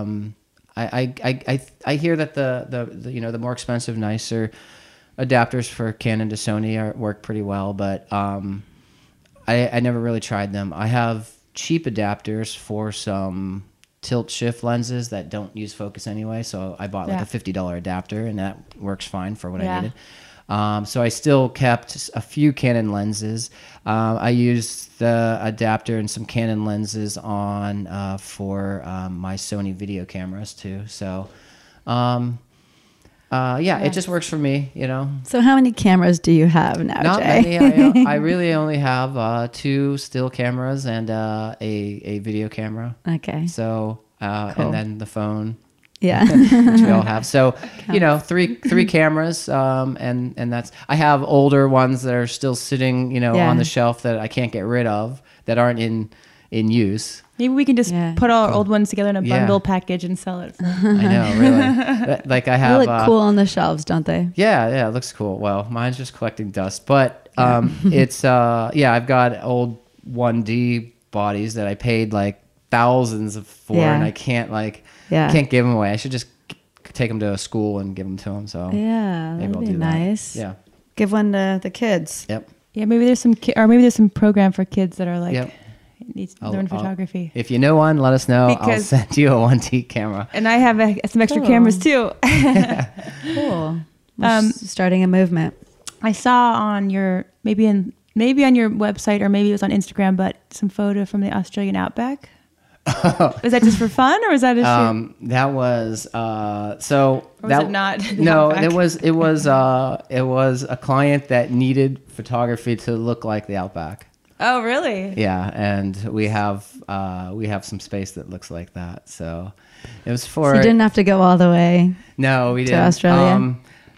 C: I hear that the you know, the more expensive, nicer adapters for Canon to Sony work pretty well, but I never really tried them. I have cheap adapters for some tilt shift lenses that don't use focus anyway, so I bought like a $50 adapter, and that works fine for what I needed. So I still kept a few Canon lenses. I used the adapter and some Canon lenses on for my Sony video cameras too. So it just works for me, you know.
B: So how many cameras do you have now,
C: Not
B: Jay?
C: many. I really only have 2 still cameras and a video camera.
B: Okay.
C: So
B: Cool.
C: and then the phone.
B: Yeah.
C: Which we all have. So, you know, three cameras, and that's, I have older ones that are still sitting, you know, on the shelf that I can't get rid of, that aren't in use.
A: Maybe we can just put all our old ones together in a bundle package and sell it.
C: I know, really. Like I have.
B: They look cool on the shelves, don't they?
C: Yeah, it looks cool. Well, mine's just collecting dust, but it's I've got old 1D bodies that I paid like thousands for, and I can't can't give them away. I should just take them to a school and give them to them. So
B: that'd be nice.
C: That. Yeah,
B: give one to the kids.
C: Yep.
A: Yeah, maybe there's some program for kids that are like needs to learn photography.
C: If you know one, let us know. I'll send you a 1D camera.
A: And I have some extra cameras too.
B: Cool. Starting a movement.
A: I saw on your maybe on your website, or maybe it was on Instagram, but some photo from the Australian outback. Was that just for fun, or was that a shoot?
C: That was so.
A: Or was it not?
C: No, it was a client that needed photography to look like the outback.
A: Oh, really?
C: Yeah, and we have some space that looks like that. So it was for.
B: So you didn't have to go all the way.
C: No, we didn't.
B: To Australia.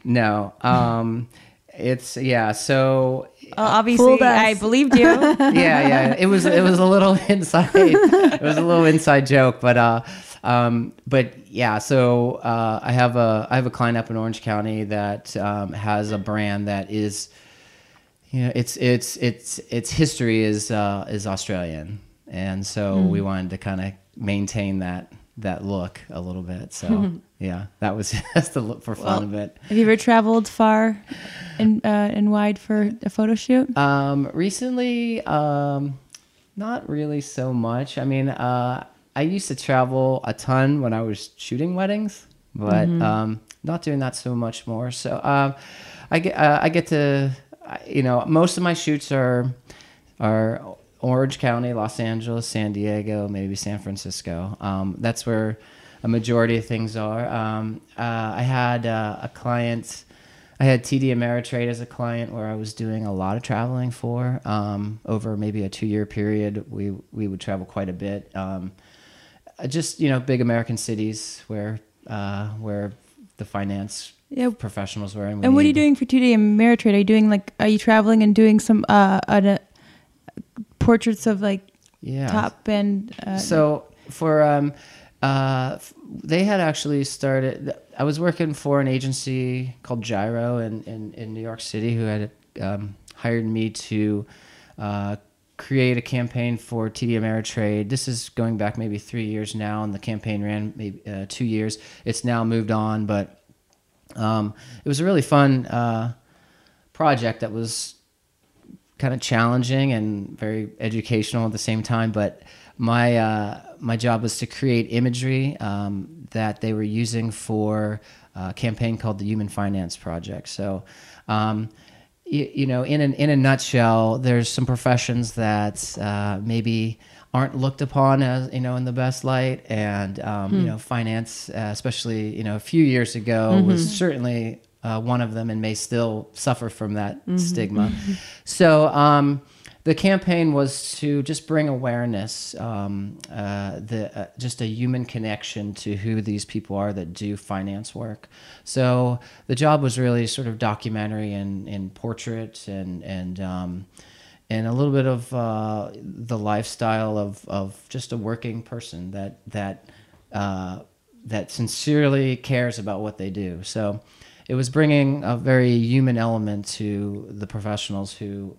C: No. It's so.
A: Obviously, I believed you.
C: Yeah. It was a little inside. It was a little inside joke, but yeah. So I have a client up in Orange County that has a brand that is, you know, its history is Australian, and so we wanted to kind of maintain that look a little bit. So yeah, that was just for fun of it.
A: Have you ever traveled far and wide for a photo shoot?
C: Recently, not really so much. I mean, I used to travel a ton when I was shooting weddings, but not doing that so much more. So I get to, you know, most of my shoots are Orange County, Los Angeles, San Diego, maybe San Francisco. That's where a majority of things are. I had a client. I had TD Ameritrade as a client where I was doing a lot of traveling for. Over maybe a 2-year period, we would travel quite a bit. Just, you know, big American cities where the finance professionals were.
A: And what are you doing for TD Ameritrade? Are you traveling and doing some portraits of top end?
C: So for they had actually started. I was working for an agency called Gyro in New York City, who had hired me to create a campaign for TD Ameritrade. This is going back maybe 3 years now, and the campaign ran maybe 2 years. It's now moved on, but it was a really fun project that was kind of challenging and very educational at the same time. But my job was to create imagery that they were using for a campaign called the Human Finance Project. So, you know, in a nutshell, there's some professions that maybe aren't looked upon as, you know, in the best light, and you know, finance, especially, you know, a few years ago, was certainly one of them, and may still suffer from that stigma. So the campaign was to just bring awareness, just a human connection to who these people are that do finance work. So the job was really sort of documentary and portrait and a little bit of the lifestyle of just a working person that sincerely cares about what they do. So it was bringing a very human element to the professionals who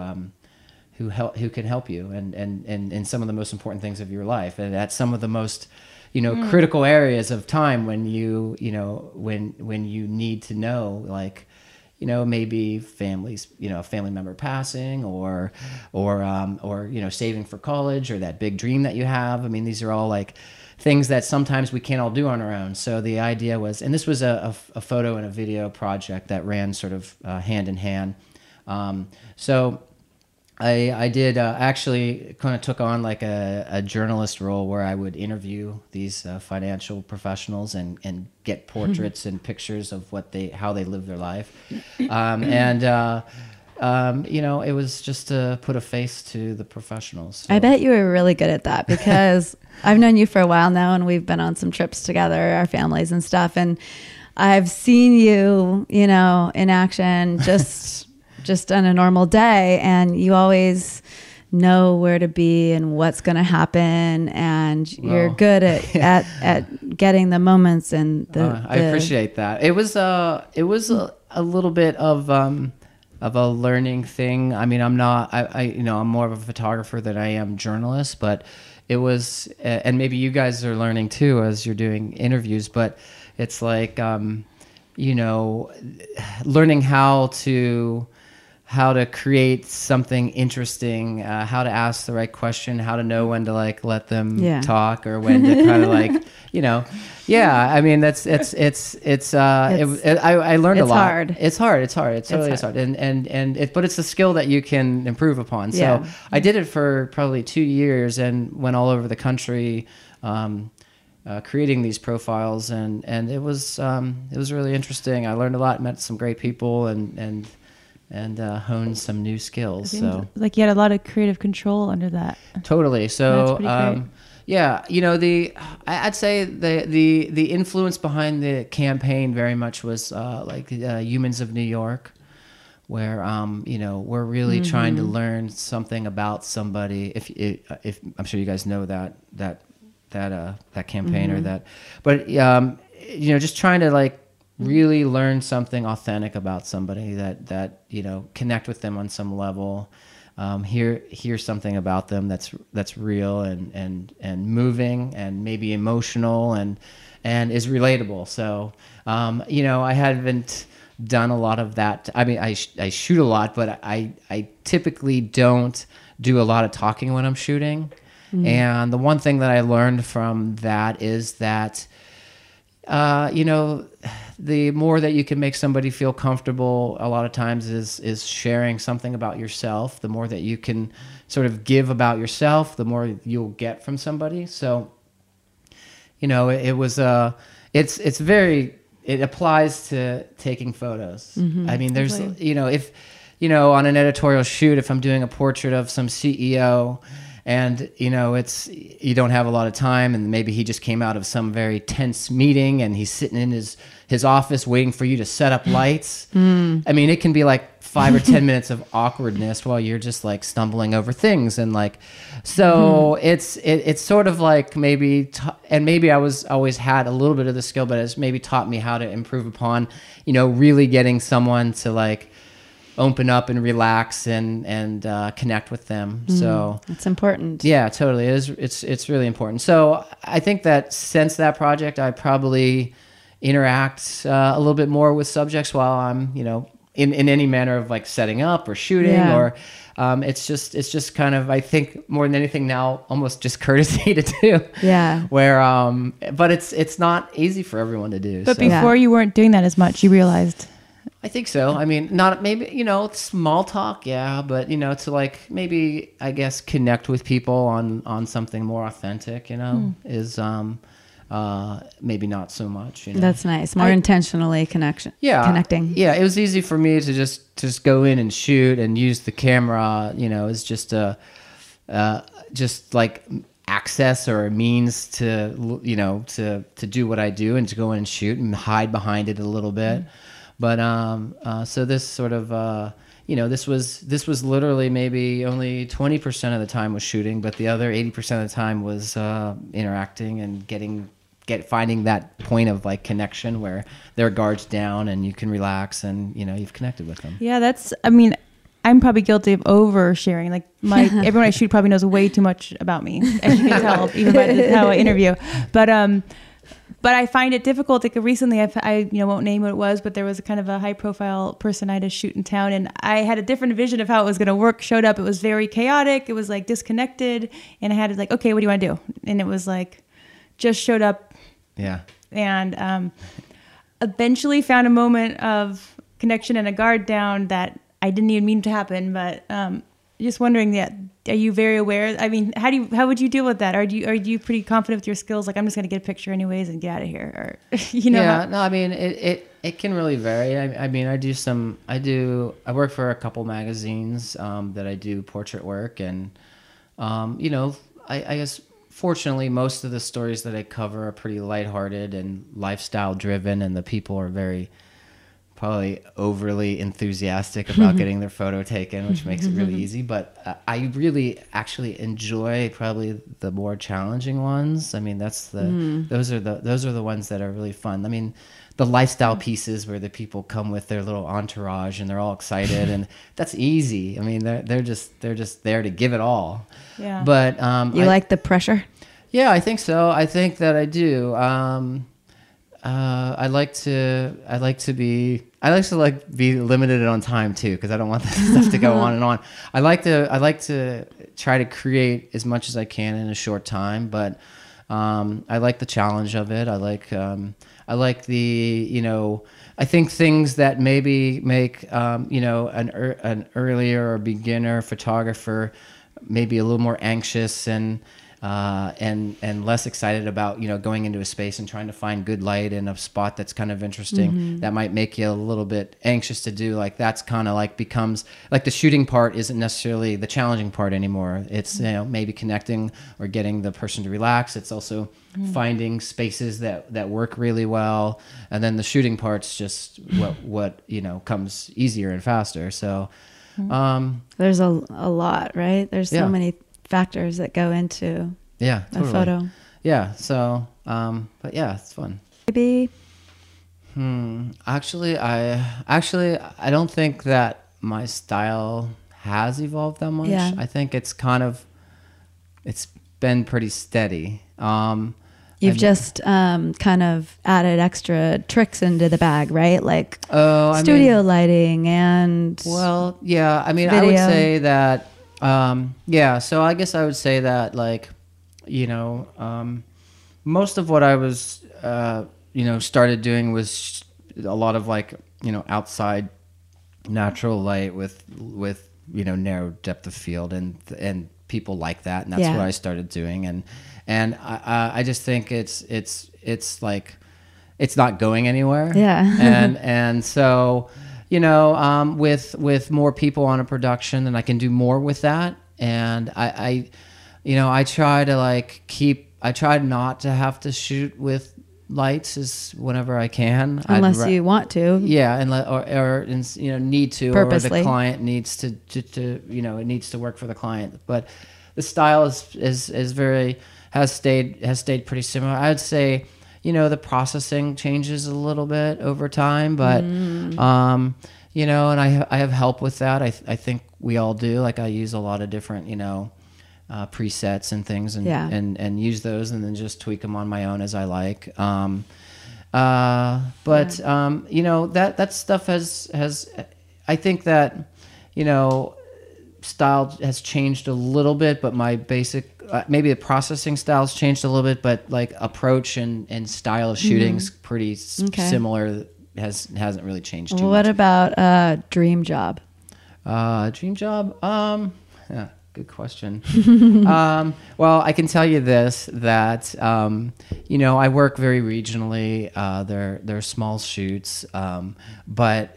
C: can help you and in some of the most important things of your life, and at some of the most critical areas of time when you need to know, like maybe families, a family member passing or saving for college, or that big dream that you have. I mean, these are all like things that sometimes we can't all do on our own. So the idea was, and this was a photo and a video project that ran sort of hand in hand. So I did actually kind of took on like a journalist role where I would interview these financial professionals and get portraits and pictures of how they live their life. It was just to put a face to the professionals. So.
B: I bet you were really good at that, because I've known you for a while now, and we've been on some trips together, our families and stuff. And I've seen you, in action just on a normal day, and you always know where to be and what's going to happen, and you're good at getting the moments and
C: I appreciate that. It was a little bit of a learning thing. I mean, I'm more of a photographer than I am journalist, but it was, and maybe you guys are learning too as you're doing interviews, but it's like, learning how to create something interesting, how to ask the right question, how to know when to like let them talk, or when to kind of like, I mean, I learned a lot. It's hard. It's hard. But it's a skill that you can improve upon. So I did it for probably 2 years and went all over the country, creating these profiles, and it was really interesting. I learned a lot, met some great people, and honed some new skills. So
A: like you had a lot of creative control under that.
C: Totally. So I'd say the influence behind the campaign very much was Humans of New York, where we're really trying to learn something about somebody. If I'm sure you guys know that campaign or that, but just trying to like really learn something authentic about somebody that connect with them on some level, hear something about them that's real and moving and maybe emotional and is relatable. So I haven't done a lot of that. I mean, I shoot a lot, but I typically don't do a lot of talking when I'm shooting. And the one thing that I learned from that is that the more that you can make somebody feel comfortable, a lot of times is sharing something about yourself. The more that you can sort of give about yourself, the more you'll get from somebody. So, it applies to taking photos. I mean, there's, if, on an editorial shoot, if I'm doing a portrait of some CEO, and you don't have a lot of time, and maybe he just came out of some very tense meeting and he's sitting in his office waiting for you to set up lights. I mean, it can be like 5 or 10 minutes of awkwardness while you're just like stumbling over things, and like, so it's sort of like maybe maybe I was always had a little bit of the skill, but it's maybe taught me how to improve upon really getting someone to like open up and relax and connect with them. So
B: it's important.
C: Yeah, totally. It is. It's really important. So I think that since that project, I probably interact a little bit more with subjects while I'm, in any manner of like setting up or shooting or it's just kind of, I think more than anything now, almost just courtesy to do. Yeah. Where, but it's not easy for everyone to do.
A: But before you weren't doing that as much, you realized.
C: I think so. I mean, not maybe, small talk, but, to like maybe, I guess, connect with people on something more authentic, is maybe not so much.
B: That's nice. More intentionally connecting.
C: Yeah, it was easy for me to just go in and shoot and use the camera, as just like access or a means to, to do what I do and to go in and shoot and hide behind it a little bit. But so this sort of this was literally maybe only 20% of the time was shooting, but the other 80% of the time was interacting and finding that point of like connection where their guard's down and you can relax and you've connected with them.
A: Yeah, I'm probably guilty of oversharing. Like everyone I shoot probably knows way too much about me, as you can tell, even by how I interview. But I find it difficult. Like recently, I won't name what it was, but there was a kind of a high profile person I had to shoot in town, and I had a different vision of how it was going to work. Showed up, it was very chaotic. It was like disconnected, and I had to like, okay, what do you want to do? And it was like, just showed up.
C: Yeah. And
A: eventually found a moment of connection and a guard down that I didn't even mean to happen, but just wondering that, are you very aware? I mean, how would you deal with that? Are you pretty confident with your skills? Like, I'm just going to get a picture anyways and get out of here, or
C: Yeah, no, I mean, it can really vary. I mean, I work for a couple magazines that I do portrait work, and I guess fortunately most of the stories that I cover are pretty lighthearted and lifestyle driven, and the people are very probably overly enthusiastic about getting their photo taken, which makes it really easy. But I really actually enjoy probably the more challenging ones. I mean, those are the ones that are really fun. I mean, the lifestyle pieces where the people come with their little entourage and they're all excited, and that's easy. I mean, they're just there to give it all.
A: Yeah.
B: But you like the pressure?
C: Yeah, I think so. I think that I do. I like to be limited on time too, because I don't want that stuff to go on and on. I like to try to create as much as I can in a short time, but I like the challenge of it. I like the I think things that maybe make an earlier or beginner photographer maybe a little more anxious and less excited about going into a space and trying to find good light in a spot that's kind of interesting. That might make you a little bit anxious to do. Like that's kind of like becomes like the shooting part isn't necessarily the challenging part anymore. It's maybe connecting or getting the person to relax. It's also finding spaces that work really well, and then the shooting part's just what comes easier and faster. So
B: there's a lot, right? There's so many factors that go into a photo.
C: Yeah. So, but yeah, it's fun.
B: Maybe.
C: Actually, I don't think that my style has evolved that much.
B: Yeah.
C: I think it's been pretty steady.
B: You've just kind of added extra tricks into the bag, right? Like studio lighting and
C: well, yeah. I mean,
B: video.
C: I would say that. So I guess I would say that most of what I was, started doing was a lot of outside natural light with narrow depth of field and people like that. And that's what I started doing. And I just think it's like, it's not going anywhere.
B: Yeah.
C: and so, with more people on a production, then I can do more with that. And I try to try not to have to shoot with lights as whenever I can.
B: Unless you want to.
C: Yeah. Or need to,
B: purposely.
C: Or the client needs to it needs to work for the client. But the style has stayed pretty similar. I would say, the processing changes a little bit over time, but, and I have help with that. I think we all do. Like I use a lot of different, presets and things and use those and then just tweak them on my own as I like. That stuff has, I think that, style has changed a little bit, but my basic, maybe the processing style's changed a little bit, but like approach and style of shooting's pretty similar. Hasn't really changed too much.
B: What about dream job?
C: Dream job? Yeah, good question. Well, I can tell you this, that, I work very regionally. They're small shoots. But,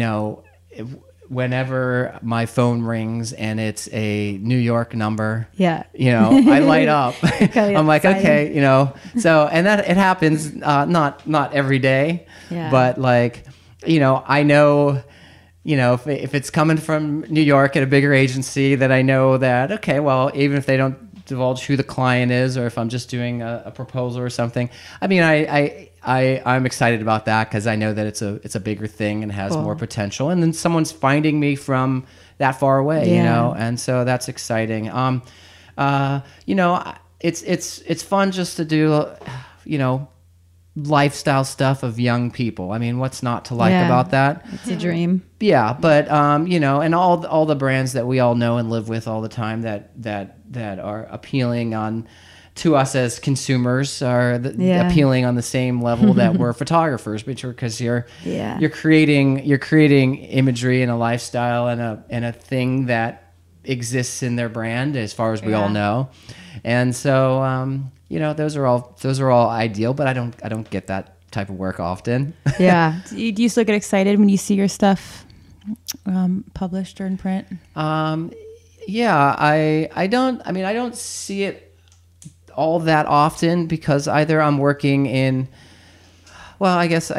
C: whenever my phone rings and it's a New York number, I light up. I'm like, okay, so, and that it happens, not every day, but I know you know, if it's coming from New York at a bigger agency, that I know that, okay, well, even if they don't divulge who the client is, or if I'm just doing a proposal or something, I mean, I'm excited about that because I know that it's a bigger thing and has more potential. And then someone's finding me from that far away, you know, and so that's exciting. You know, it's fun just to do, you know, lifestyle stuff of young people. I mean, what's not to like about that?
B: It's a dream.
C: Yeah, but you know, and all the brands that we all know and live with all the time that are appealing to us as consumers are appealing on the same level that we're photographers, because you're creating imagery and a lifestyle and a thing that exists in their brand, as far as we all know. And so you know, those are all ideal, but I don't get that type of work often.
B: Yeah.
A: Do you still get excited when you see your stuff published or in print?
C: Yeah, I don't see it all that often, because either I'm working in, well, I guess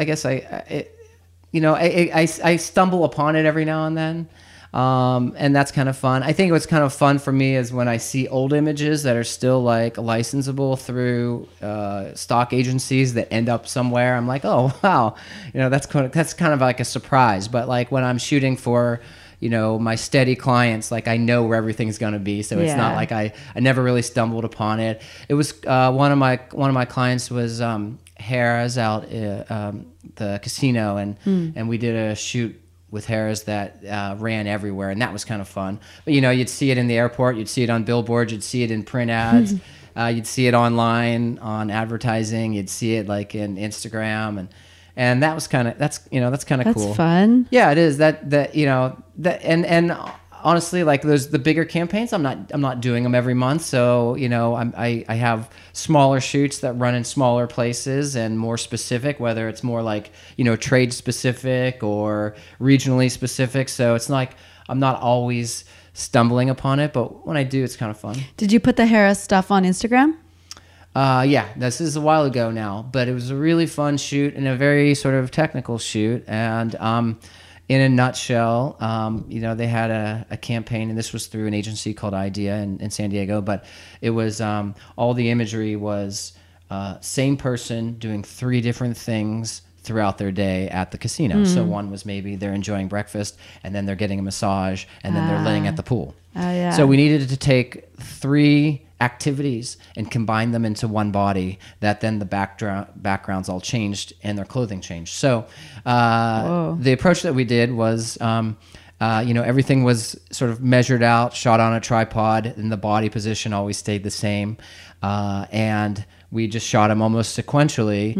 C: you know, I stumble upon it every now and then. And that's kind of fun. I think what's kind of fun for me is when I see old images that are still like licensable through stock agencies that end up somewhere. I'm like, oh wow, you know, that's kind of like a surprise. But like when I'm shooting for, you know, my steady clients, like I know where everything's gonna be, so it's not like I never really stumbled upon it. It was one of my clients was Harrah's out the casino, and we did a shoot with Harrah's that ran everywhere, and that was kind of fun. But you know, you'd see it in the airport, you'd see it on billboards, you'd see it in print ads, you'd see it online on advertising, you'd see it like in Instagram, and that's kind of cool.
B: That's fun.
C: Yeah, it is. That you know, that and honestly, like the bigger campaigns, I'm not doing them every month. So you know, I have smaller shoots that run in smaller places and more specific, whether it's more like, you know, trade specific or regionally specific. So it's like I'm not always stumbling upon it, but when I do, it's kind of fun.
B: Did you put the Harrah's stuff on Instagram?
C: Yeah, this is a while ago now, but it was a really fun shoot and a very sort of technical shoot. And in a nutshell, you know, they had a campaign, and this was through an agency called Idea in San Diego, but it was all the imagery was same person doing 3 different things throughout their day at the casino. So one was maybe they're enjoying breakfast, and then they're getting a massage, and then they're laying at the pool. So we needed to take 3 activities and combine them into one body, that then the backgrounds all changed and their clothing changed. So the approach that we did was, you know, everything was sort of measured out, shot on a tripod, and the body position always stayed the same. And we just shot them almost sequentially.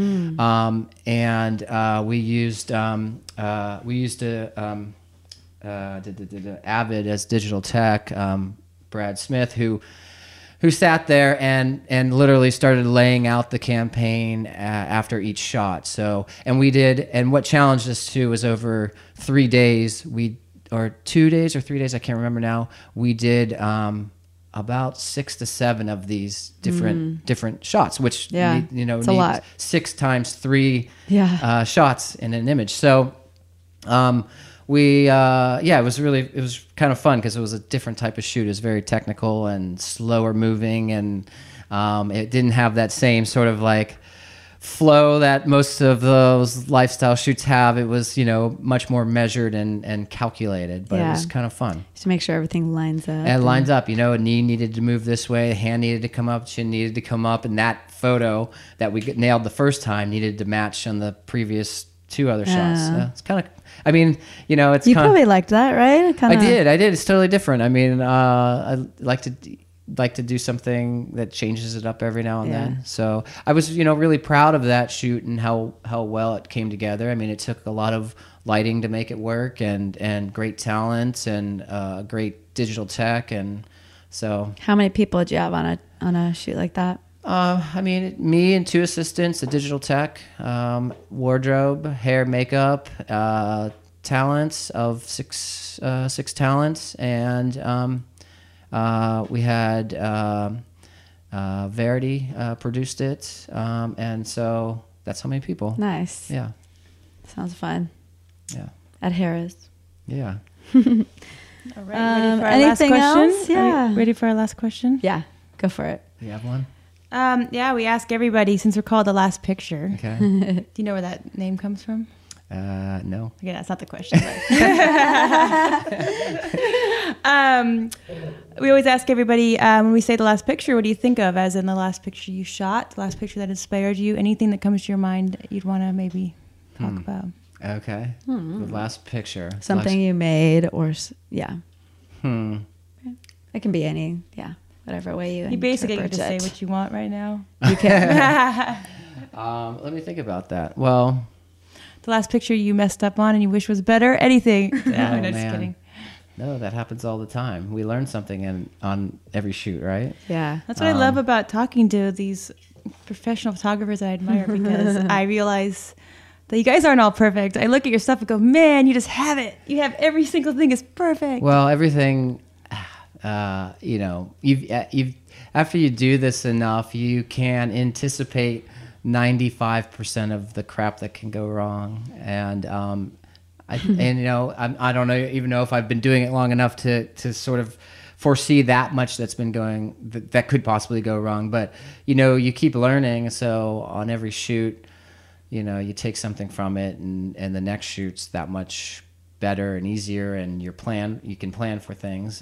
C: And we used Avid as digital tech, Brad Smith, who sat there and literally started laying out the campaign after each shot. So, and what challenged us too was over 3 days, or 2 days or 3 days, I can't remember now, we did about 6 to 7 of these different shots, which you know, need 6 times 3 shots in an image. So it was kind of fun because it was a different type of shoot. It was very technical and slower moving, and it didn't have that same sort of like flow that most of those lifestyle shoots have. It was, you know, much more measured and calculated, but it was kind of fun.
B: Just to make sure everything lines up.
C: And it lines up, you know, a knee needed to move this way, a hand needed to come up, chin needed to come up, and that photo that we nailed the first time needed to match on the previous 2 other shots. It's kind of, I mean, you know, it's
B: you probably liked that, right?
C: I did. It's totally different. I mean, I like to do something that changes it up every now and then. So I was, you know, really proud of that shoot and how well it came together. I mean, it took a lot of lighting to make it work, and great talent, and great digital tech, and so. How
B: many people did you have on a shoot like that?
C: I mean, me and 2 assistants, a digital tech, wardrobe, hair, makeup, talents of 6 talents, and we had Verity produced it, and so that's how many people.
B: Nice.
C: Yeah.
B: Sounds fun.
C: Yeah.
B: At Harrah's.
C: Yeah.
A: All right. Ready for our
B: anything
A: last question?
B: else? Yeah.
A: Are we ready for our last question?
B: Yeah, go for it.
C: You have one?
A: Yeah, we ask everybody since we're called The Last Picture.
C: Okay.
A: Do you know where that name comes from?
C: No.
A: Okay, that's not the question. We always ask everybody when we say the last picture, what do you think of as in the last picture you shot, the last picture that inspired you, anything that comes to your mind that you'd want to maybe talk about?
C: Okay. The last picture.
B: Something you made or, yeah. It can be whatever way you
A: You basically get
B: interpret
A: to
B: it.
A: say what you want right now.
B: You can.
C: Let me think about that. Well,
A: The last picture you messed up on and you wish was better, anything. No,
C: man.
A: just kidding.
C: No, that happens all the time. We learn something on every shoot, right?
B: Yeah.
A: That's what I love about talking to these professional photographers I admire because I realize that you guys aren't all perfect. I look at your stuff and go, man, you just have it. You have every single thing is perfect.
C: Well, everything, you've after you do this enough, you can anticipate 95% of the crap that can go wrong. And I don't even know if I've been doing it long enough to sort of foresee that much that's been going that could possibly go wrong. But you keep learning. So on every shoot, you take something from it, and the next shoot's that much better and easier, and you can plan for things.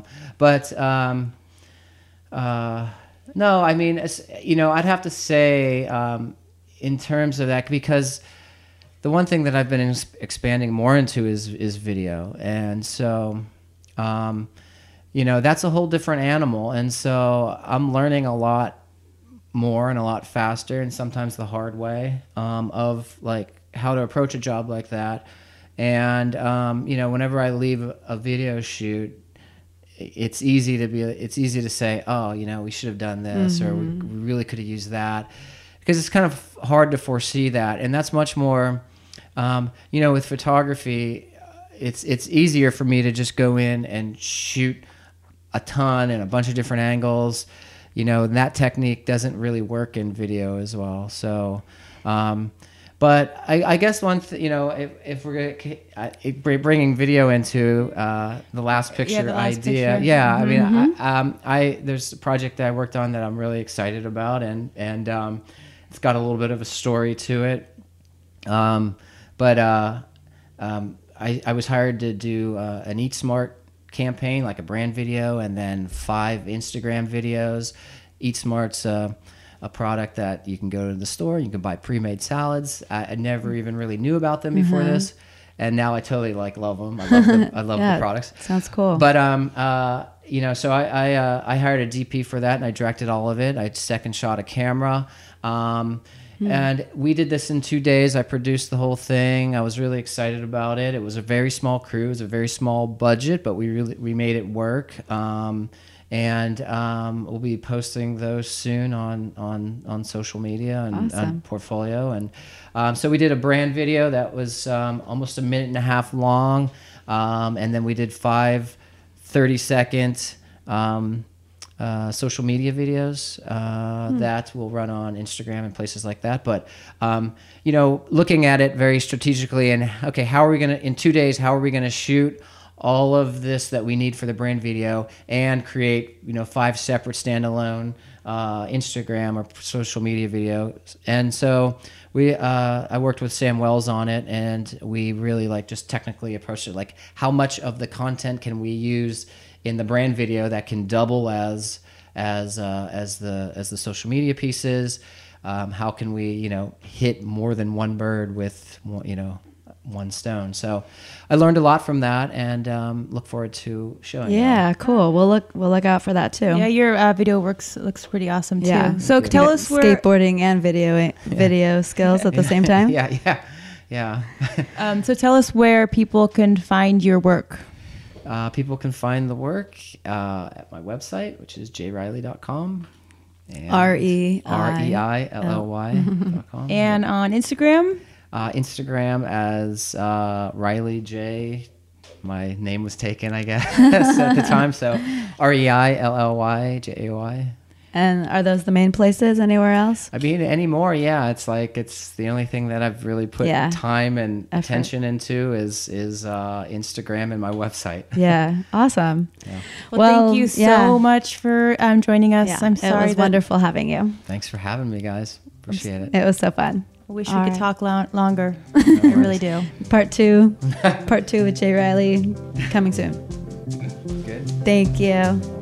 C: No, I mean, I'd have to say in terms of that, because the one thing that I've been expanding more into is video. And so, that's a whole different animal. And so I'm learning a lot more and a lot faster, and sometimes the hard way, of like how to approach a job like that. And, whenever I leave a video shoot, it's easy to say, oh, we should have done this, or we really could have used that, because it's kind of hard to foresee that. And that's much more, with photography, it's easier for me to just go in and shoot a ton and a bunch of different angles. That technique doesn't really work in video as well. So, but I guess if we're bringing video into the last picture
A: the last
C: idea,
A: picture.
C: yeah, I mean, I there's a project that I worked on that I'm really excited about, and it's got a little bit of a story to it. I was hired to do an Eat Smart campaign, like a brand video, and then 5 Instagram videos. Eat Smart's a product that you can go to the store, you can buy pre-made salads. I never even really knew about them before this, and now I totally love them. I love the products.
B: Sounds cool.
C: But so I hired a DP for that, and I directed all of it. I second shot a camera. And we did this in 2 days. I produced the whole thing. I was really excited about it. It was a very small crew. It was a very small budget, but we made it work. And we'll be posting those soon on social media and
B: Awesome.
C: Portfolio. And so we did a brand video that was almost a minute and a half long. And then we did 5 30-second social media videos that will run on Instagram and places like that. But, looking at it very strategically, and okay, in 2 days, how are we going to shoot all of this that we need for the brand video and create, 5 separate standalone Instagram or social media videos. And so I worked with Sam Wells on it, and we really just technically approached it, like how much of the content can we use in the brand video that can double as the social media pieces. How can we hit more than one bird with one stone? So I learned a lot from that, and look forward to showing.
B: Yeah, cool. We'll look out for that too.
A: Yeah, your video looks pretty awesome too.
B: Yeah.
A: So tell us where
B: skateboarding and video skills at the same time.
C: Yeah.
A: So tell us where people can find your work.
C: People can find the work at my website, which is jriley.com. REILLY.com.
A: And on Instagram?
C: Instagram as Riley J. My name was taken, I guess, at the time. So REILLYJAY.
B: And are those the main places? Anywhere else?
C: I mean, anymore, yeah. It's like it's the only thing that I've really put time and attention into is Instagram and my website.
B: Yeah, awesome.
C: Yeah.
A: Well, thank you so much for joining us.
B: Yeah,
A: I'm sorry.
B: It was wonderful having you.
C: Thanks for having me, guys. Appreciate it.
B: It was so fun.
A: I wish we could talk longer. I really do.
B: Part two with Jay Riley coming soon.
C: Good.
B: Thank you.